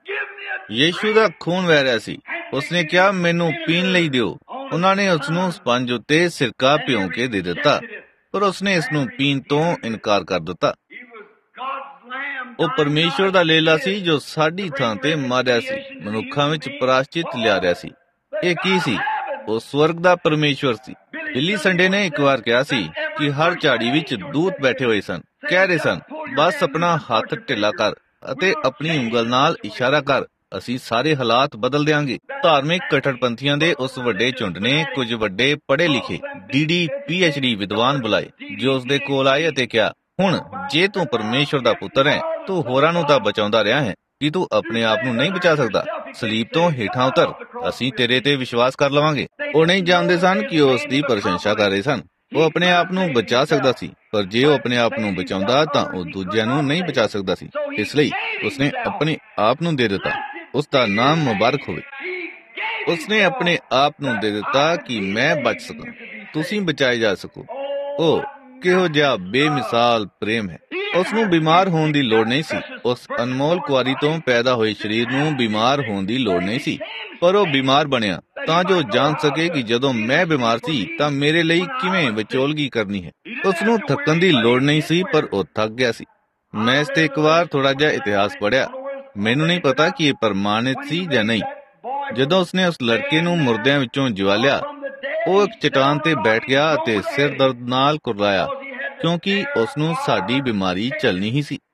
ਯੀਸ਼ੂ ਦਾ ਖੂਨ ਵਹਿ ਰਿਹਾ ਸੀ। ਉਸਨੇ ਕਿਹਾ, ਮੈਨੂੰ ਪੀਣ ਲਈ ਦਿਓ। ਉਹਨਾਂ ਨੇ ਉਸ ਨੂੰ ਸਪੰਜ ਉੱਤੇ ਸਿਰਕਾ ਭਿਉਂ ਕੇ ਦੇ ਦਿੱਤਾ, ਪਰ ਉਸਨੇ ਇਸ ਨੂੰ ਪੀਣ ਤੋਂ ਇਨਕਾਰ ਕਰ ਦਿੱਤਾ। ਉਹ ਪਰਮੇਸ਼ਵਰ ਦਾ ਲੇਲਾ ਸੀ ਜੋ ਸਾਡੀ ਥਾਂ ਤੇ ਮਾਰਿਆ ਸੀ, ਮਨੁੱਖਾਂ ਵਿੱਚ ਪ੍ਰਾਸ਼ਚਿਤ ਲਿਆ ਰਿਹਾ ਸੀ। ਇਹ ਕੀ ਸੀ? ਉਹ ਸਵਰਗ ਦਾ ਪਰਮੇਸ਼ਵਰ ਸੀ। ਬਿਲੀ ਸੰਡੇ ਨੇ ਇੱਕ ਵਾਰ ਕਿਹਾ ਸੀ ਕਿ ਹਰ ਝਾੜੀ ਵਿੱਚ ਦੂਤ ਬੈਠੇ ਹੋਏ ਸਨ, ਕਹਿ ਰਹੇ ਸਨ, ਬਸ ਆਪਣਾ ਹੱਥ ਢਿੱਲਾ ਕਰ ਅਤੇ ਆਪਣੀ ਉਂਗਲ ਨਾਲ ਇਸ਼ਾਰਾ ਕਰ, ਅਸੀਂ ਸਾਰੇ ਹਾਲਾਤ ਬਦਲ ਦਿਆਂਗੇ। ਧਾਰਮਿਕ ਕਟੜਪੰਥੀਆਂ ਦੇ ਉਸ ਵੱਡੇ ਝੁੰਡ ਨੇ ਕੁਝ ਵੱਡੇ ਪੜ੍ਹੇ ਲਿਖੇ DD PhD ਵਿਦਵਾਨ ਬੁਲਾਏ, ਜੋ ਉਸ ਦੇ ਕੋਲ ਆਏ ਅਤੇ ਕਿਹਾ, ਹੁਣ ਜੇ ਤੂੰ ਪਰਮੇਸ਼ਵਰ ਦਾ ਪੁੱਤਰ ਹੈ, ਤੂੰ ਹੋਰਾਂ ਨੂੰ ਤਾਂ ਬਚਾਉਂਦਾ ਰਿਹਾ ਹੈ, ਕੀ ਤੂੰ ਆਪਣੇ ਆਪ ਨੂੰ ਨਹੀਂ ਬਚਾ ਸਕਦਾ? ਸਲੀਬ ਤੋਂ ਹੇਠਾਂ ਉਤਰ, ਅਸੀਂ ਤੇਰੇ ਤੇ ਵਿਸ਼ਵਾਸ ਕਰ ਲਵਾਂਗੇ। ਉਹ ਨਹੀਂ ਜਾਣਦੇ ਸਨ ਕਿ ਉਹ ਉਸ ਦੀ ਪ੍ਰਸ਼ੰਸਾ ਕਰ ਰਹੇ ਸਨ। ਉਹ ਆਪਣੇ ਆਪ ਨੂੰ ਬਚਾ ਸਕਦਾ ਸੀ, ਪਰ ਜੇ ਉਹ ਆਪਣੇ ਆਪ ਨੂੰ ਬਚਾਉਂਦਾ ਤਾਂ ਉਹ ਦੂਜਿਆਂ ਨੂੰ ਨਹੀਂ ਬਚਾ ਸਕਦਾ ਸੀ। ਇਸ ਲਈ ਉਸਨੇ ਆਪਣੇ ਆਪ ਨੂੰ ਦੇ ਦਿੱਤਾ। ਉਸ ਦਾ ਨਾਮ ਮੁਬਾਰਕ ਹੋਵੇ। ਉਸਨੇ ਆਪਣੇ ਆਪ ਨੂੰ ਦੇ ਦਿੱਤਾ ਕਿ ਮੈਂ ਬਚ ਸਕਾਂ, ਤੁਸੀਂ ਬਚਾਏ ਜਾ ਸਕੋ। ਉਹ ਕਿਹੋ ਜਿਹਾ ਬੇਮਿਸਾਲ ਪ੍ਰੇਮ ਹੈ। ਉਸ ਨੂੰ ਬਿਮਾਰ ਹੋਣ ਦੀ ਲੋੜ ਨਹੀਂ ਸੀ। ਉਸ ਅਨਮੋਲ ਕੁਆਰੀ ਤੋਂ ਪੈਦਾ ਹੋਏ ਸਰੀਰ ਨੂੰ ਬਿਮਾਰ ਹੋਣ ਦੀ ਲੋੜ ਨਹੀਂ ਸੀ, ਪਰ ਉਹ ਬਿਮਾਰ ਬਣਿਆ ਤਾਂ ਜੋ ਜਾਣ ਸਕੇ ਕਿ ਜਦੋਂ ਮੈਂ ਬਿਮਾਰ ਸੀ ਤਾਂ ਮੇਰੇ ਲਈ ਕਿਵੇਂ ਵਿਚੋਲਗੀ ਕਰਨੀ ਹੈ। ਉਸ ਨੂੰ ਥੱਕਣ ਦੀ ਲੋੜ ਨਹੀਂ ਸੀ, ਪਰ ਉਹ ਥੱਕ ਗਿਆ ਸੀ। ਮੈਂ ਇਸ ਤੇ ਇੱਕ ਵਾਰ ਥੋੜਾ ਜਿਹਾ ਇਤਿਹਾਸ ਪੜ੍ਹਿਆ। ਮੈਨੂੰ ਨਹੀਂ ਪਤਾ ਕਿ ਇਹ ਪ੍ਰਮਾਣਿਤ ਸੀ ਜਾਂ ਨਹੀਂ। ਜਦੋਂ ਉਸਨੇ ਉਸ ਲੜਕੇ ਨੂੰ ਮੁਰਦਿਆਂ ਵਿੱਚੋਂ ਜਿਵਾਲਿਆ, ਉਹ ਇੱਕ ਚਟਾਨ ਤੇ ਬੈਠ ਗਿਆ ਅਤੇ ਸਿਰ ਦਰਦ ਨਾਲ ਕੁਰਲਾਇਆ, ਕਿਉਂਕਿ ਉਸ ਨੂੰ ਸਾਡੀ ਬਿਮਾਰੀ ਝੱਲਣੀ ਹੀ ਸੀ।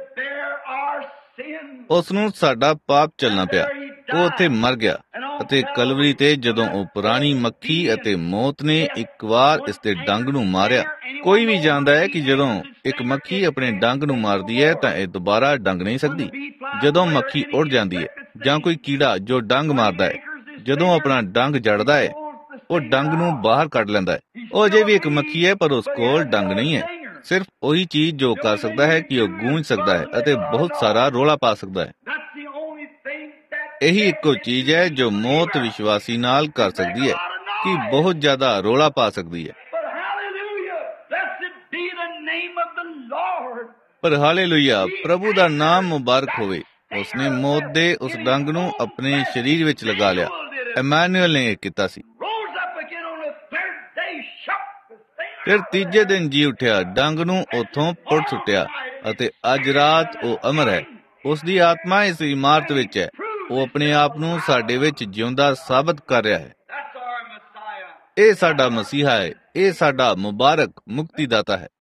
ਉਸ ਨੂੰ ਸਾਡਾ ਪਾਪ ਝੱਲਣਾ ਪਿਆ। ਉਹ ਉੱਥੇ ਮਰ ਗਿਆ ਅਤੇ ਕਲਵਰੀ ਤੇ ਜਦੋਂ ਉਹ ਪੁਰਾਣੀ ਮੱਖੀ ਅਤੇ ਮੌਤ ਨੇ ਇੱਕ ਵਾਰ ਇਸ ਦੇ ਡੰਗ ਨੂੰ ਮਾਰਿਆ। ਕੋਈ ਵੀ ਜਾਣਦਾ ਹੈ ਕਿ ਜਦੋਂ ਇੱਕ ਮੱਖੀ ਆਪਣੇ ਡੰਗ ਨੂੰ ਮਾਰਦੀ ਹੈ ਤਾਂ ਇਹ ਦੁਬਾਰਾ ਡੰਗ ਨਹੀਂ ਸਕਦੀ। ਜਦੋਂ ਮੱਖੀ ਉੱਡ ਜਾਂਦੀ ਹੈ ਜਾਂ ਕੋਈ ਕੀੜਾ ਜੋ ਡੰਗ ਮਾਰਦਾ ਹੈ, ਜਦੋਂ ਆਪਣਾ ਡੰਗ ਜੜਦਾ ਹੈ, ਉਹ ਡੰਗ ਨੂੰ ਬਾਹਰ ਕੱਢ ਲੈਂਦਾ ਹੈ। ਉਹ ਅਜੇ ਵੀ ਇੱਕ ਮੱਖੀ ਹੈ, ਪਰ ਉਸ ਕੋਲ ਡੰਗ ਨਹੀਂ ਹੈ। ਸਿਰਫ ਉਹੀ ਚੀਜ਼ ਜੋ ਕਰ ਸਕਦਾ ਹੈ ਕਿ ਉਹ ਗੂੰਜ ਸਕਦਾ ਹੈ ਅਤੇ ਬਹੁਤ ਸਾਰਾ ਰੌਲਾ ਪਾ ਸਕਦਾ ਹੈ। ਇਹੀ ਇੱਕੋ ਚੀਜ਼ ਹੈ ਜੋ ਮੌਤ ਵਿਸ਼ਵਾਸੀ ਨਾਲ ਕਰ ਸਕਦੀ ਹੈ, ਕਿ ਬਹੁਤ ਜ਼ਿਆਦਾ ਰੌਲਾ ਪਾ ਸਕਦੀ ਹੈ। ਪਰ ਹਾਲੇਲੂਇਆ, ਪ੍ਰਭੂ ਦਾ ਨਾਮ ਮੁਬਾਰਕ ਹੋਵੇ। ਉਸਨੇ ਮੌਤ ਦੇ ਉਸ ਡੰਗ ਨੂੰ ਆਪਣੇ ਸਰੀਰ ਵਿੱਚ ਲਗਾ ਲਿਆ। ਇਮਾਨੁਅਲ ਨੇ ਇਹ ਕੀਤਾ ਸੀ। ਫਿਰ ਤੀਜੇ ਦਿਨ ਜੀ ਉੱਠਿਆ, ਡੰਗ ਨੂੰ ਉੱਥੋਂ ਪੁੱਟ ਸੁੱਟਿਆ ਅਤੇ ਅੱਜ ਰਾਤ ਉਹ ਅਮਰ ਹੈ। ਉਸ ਦੀ ਆਤਮਾ ਇਸ ਇਮਾਰਤ ਵਿੱਚ ਹੈ। ਉਹ ਆਪਣੇ ਆਪ ਨੂੰ ਸਾਡੇ ਵਿੱਚ ਜਿਉਂਦਾ ਸਾਬਤ ਕਰ ਰਿਹਾ ਹੈ। ਇਹ ਸਾਡਾ ਮਸੀਹਾ ਹੈ। ਇਹ ਸਾਡਾ ਮੁਬਾਰਕ ਮੁਕਤੀਦਾਤਾ ਹੈ।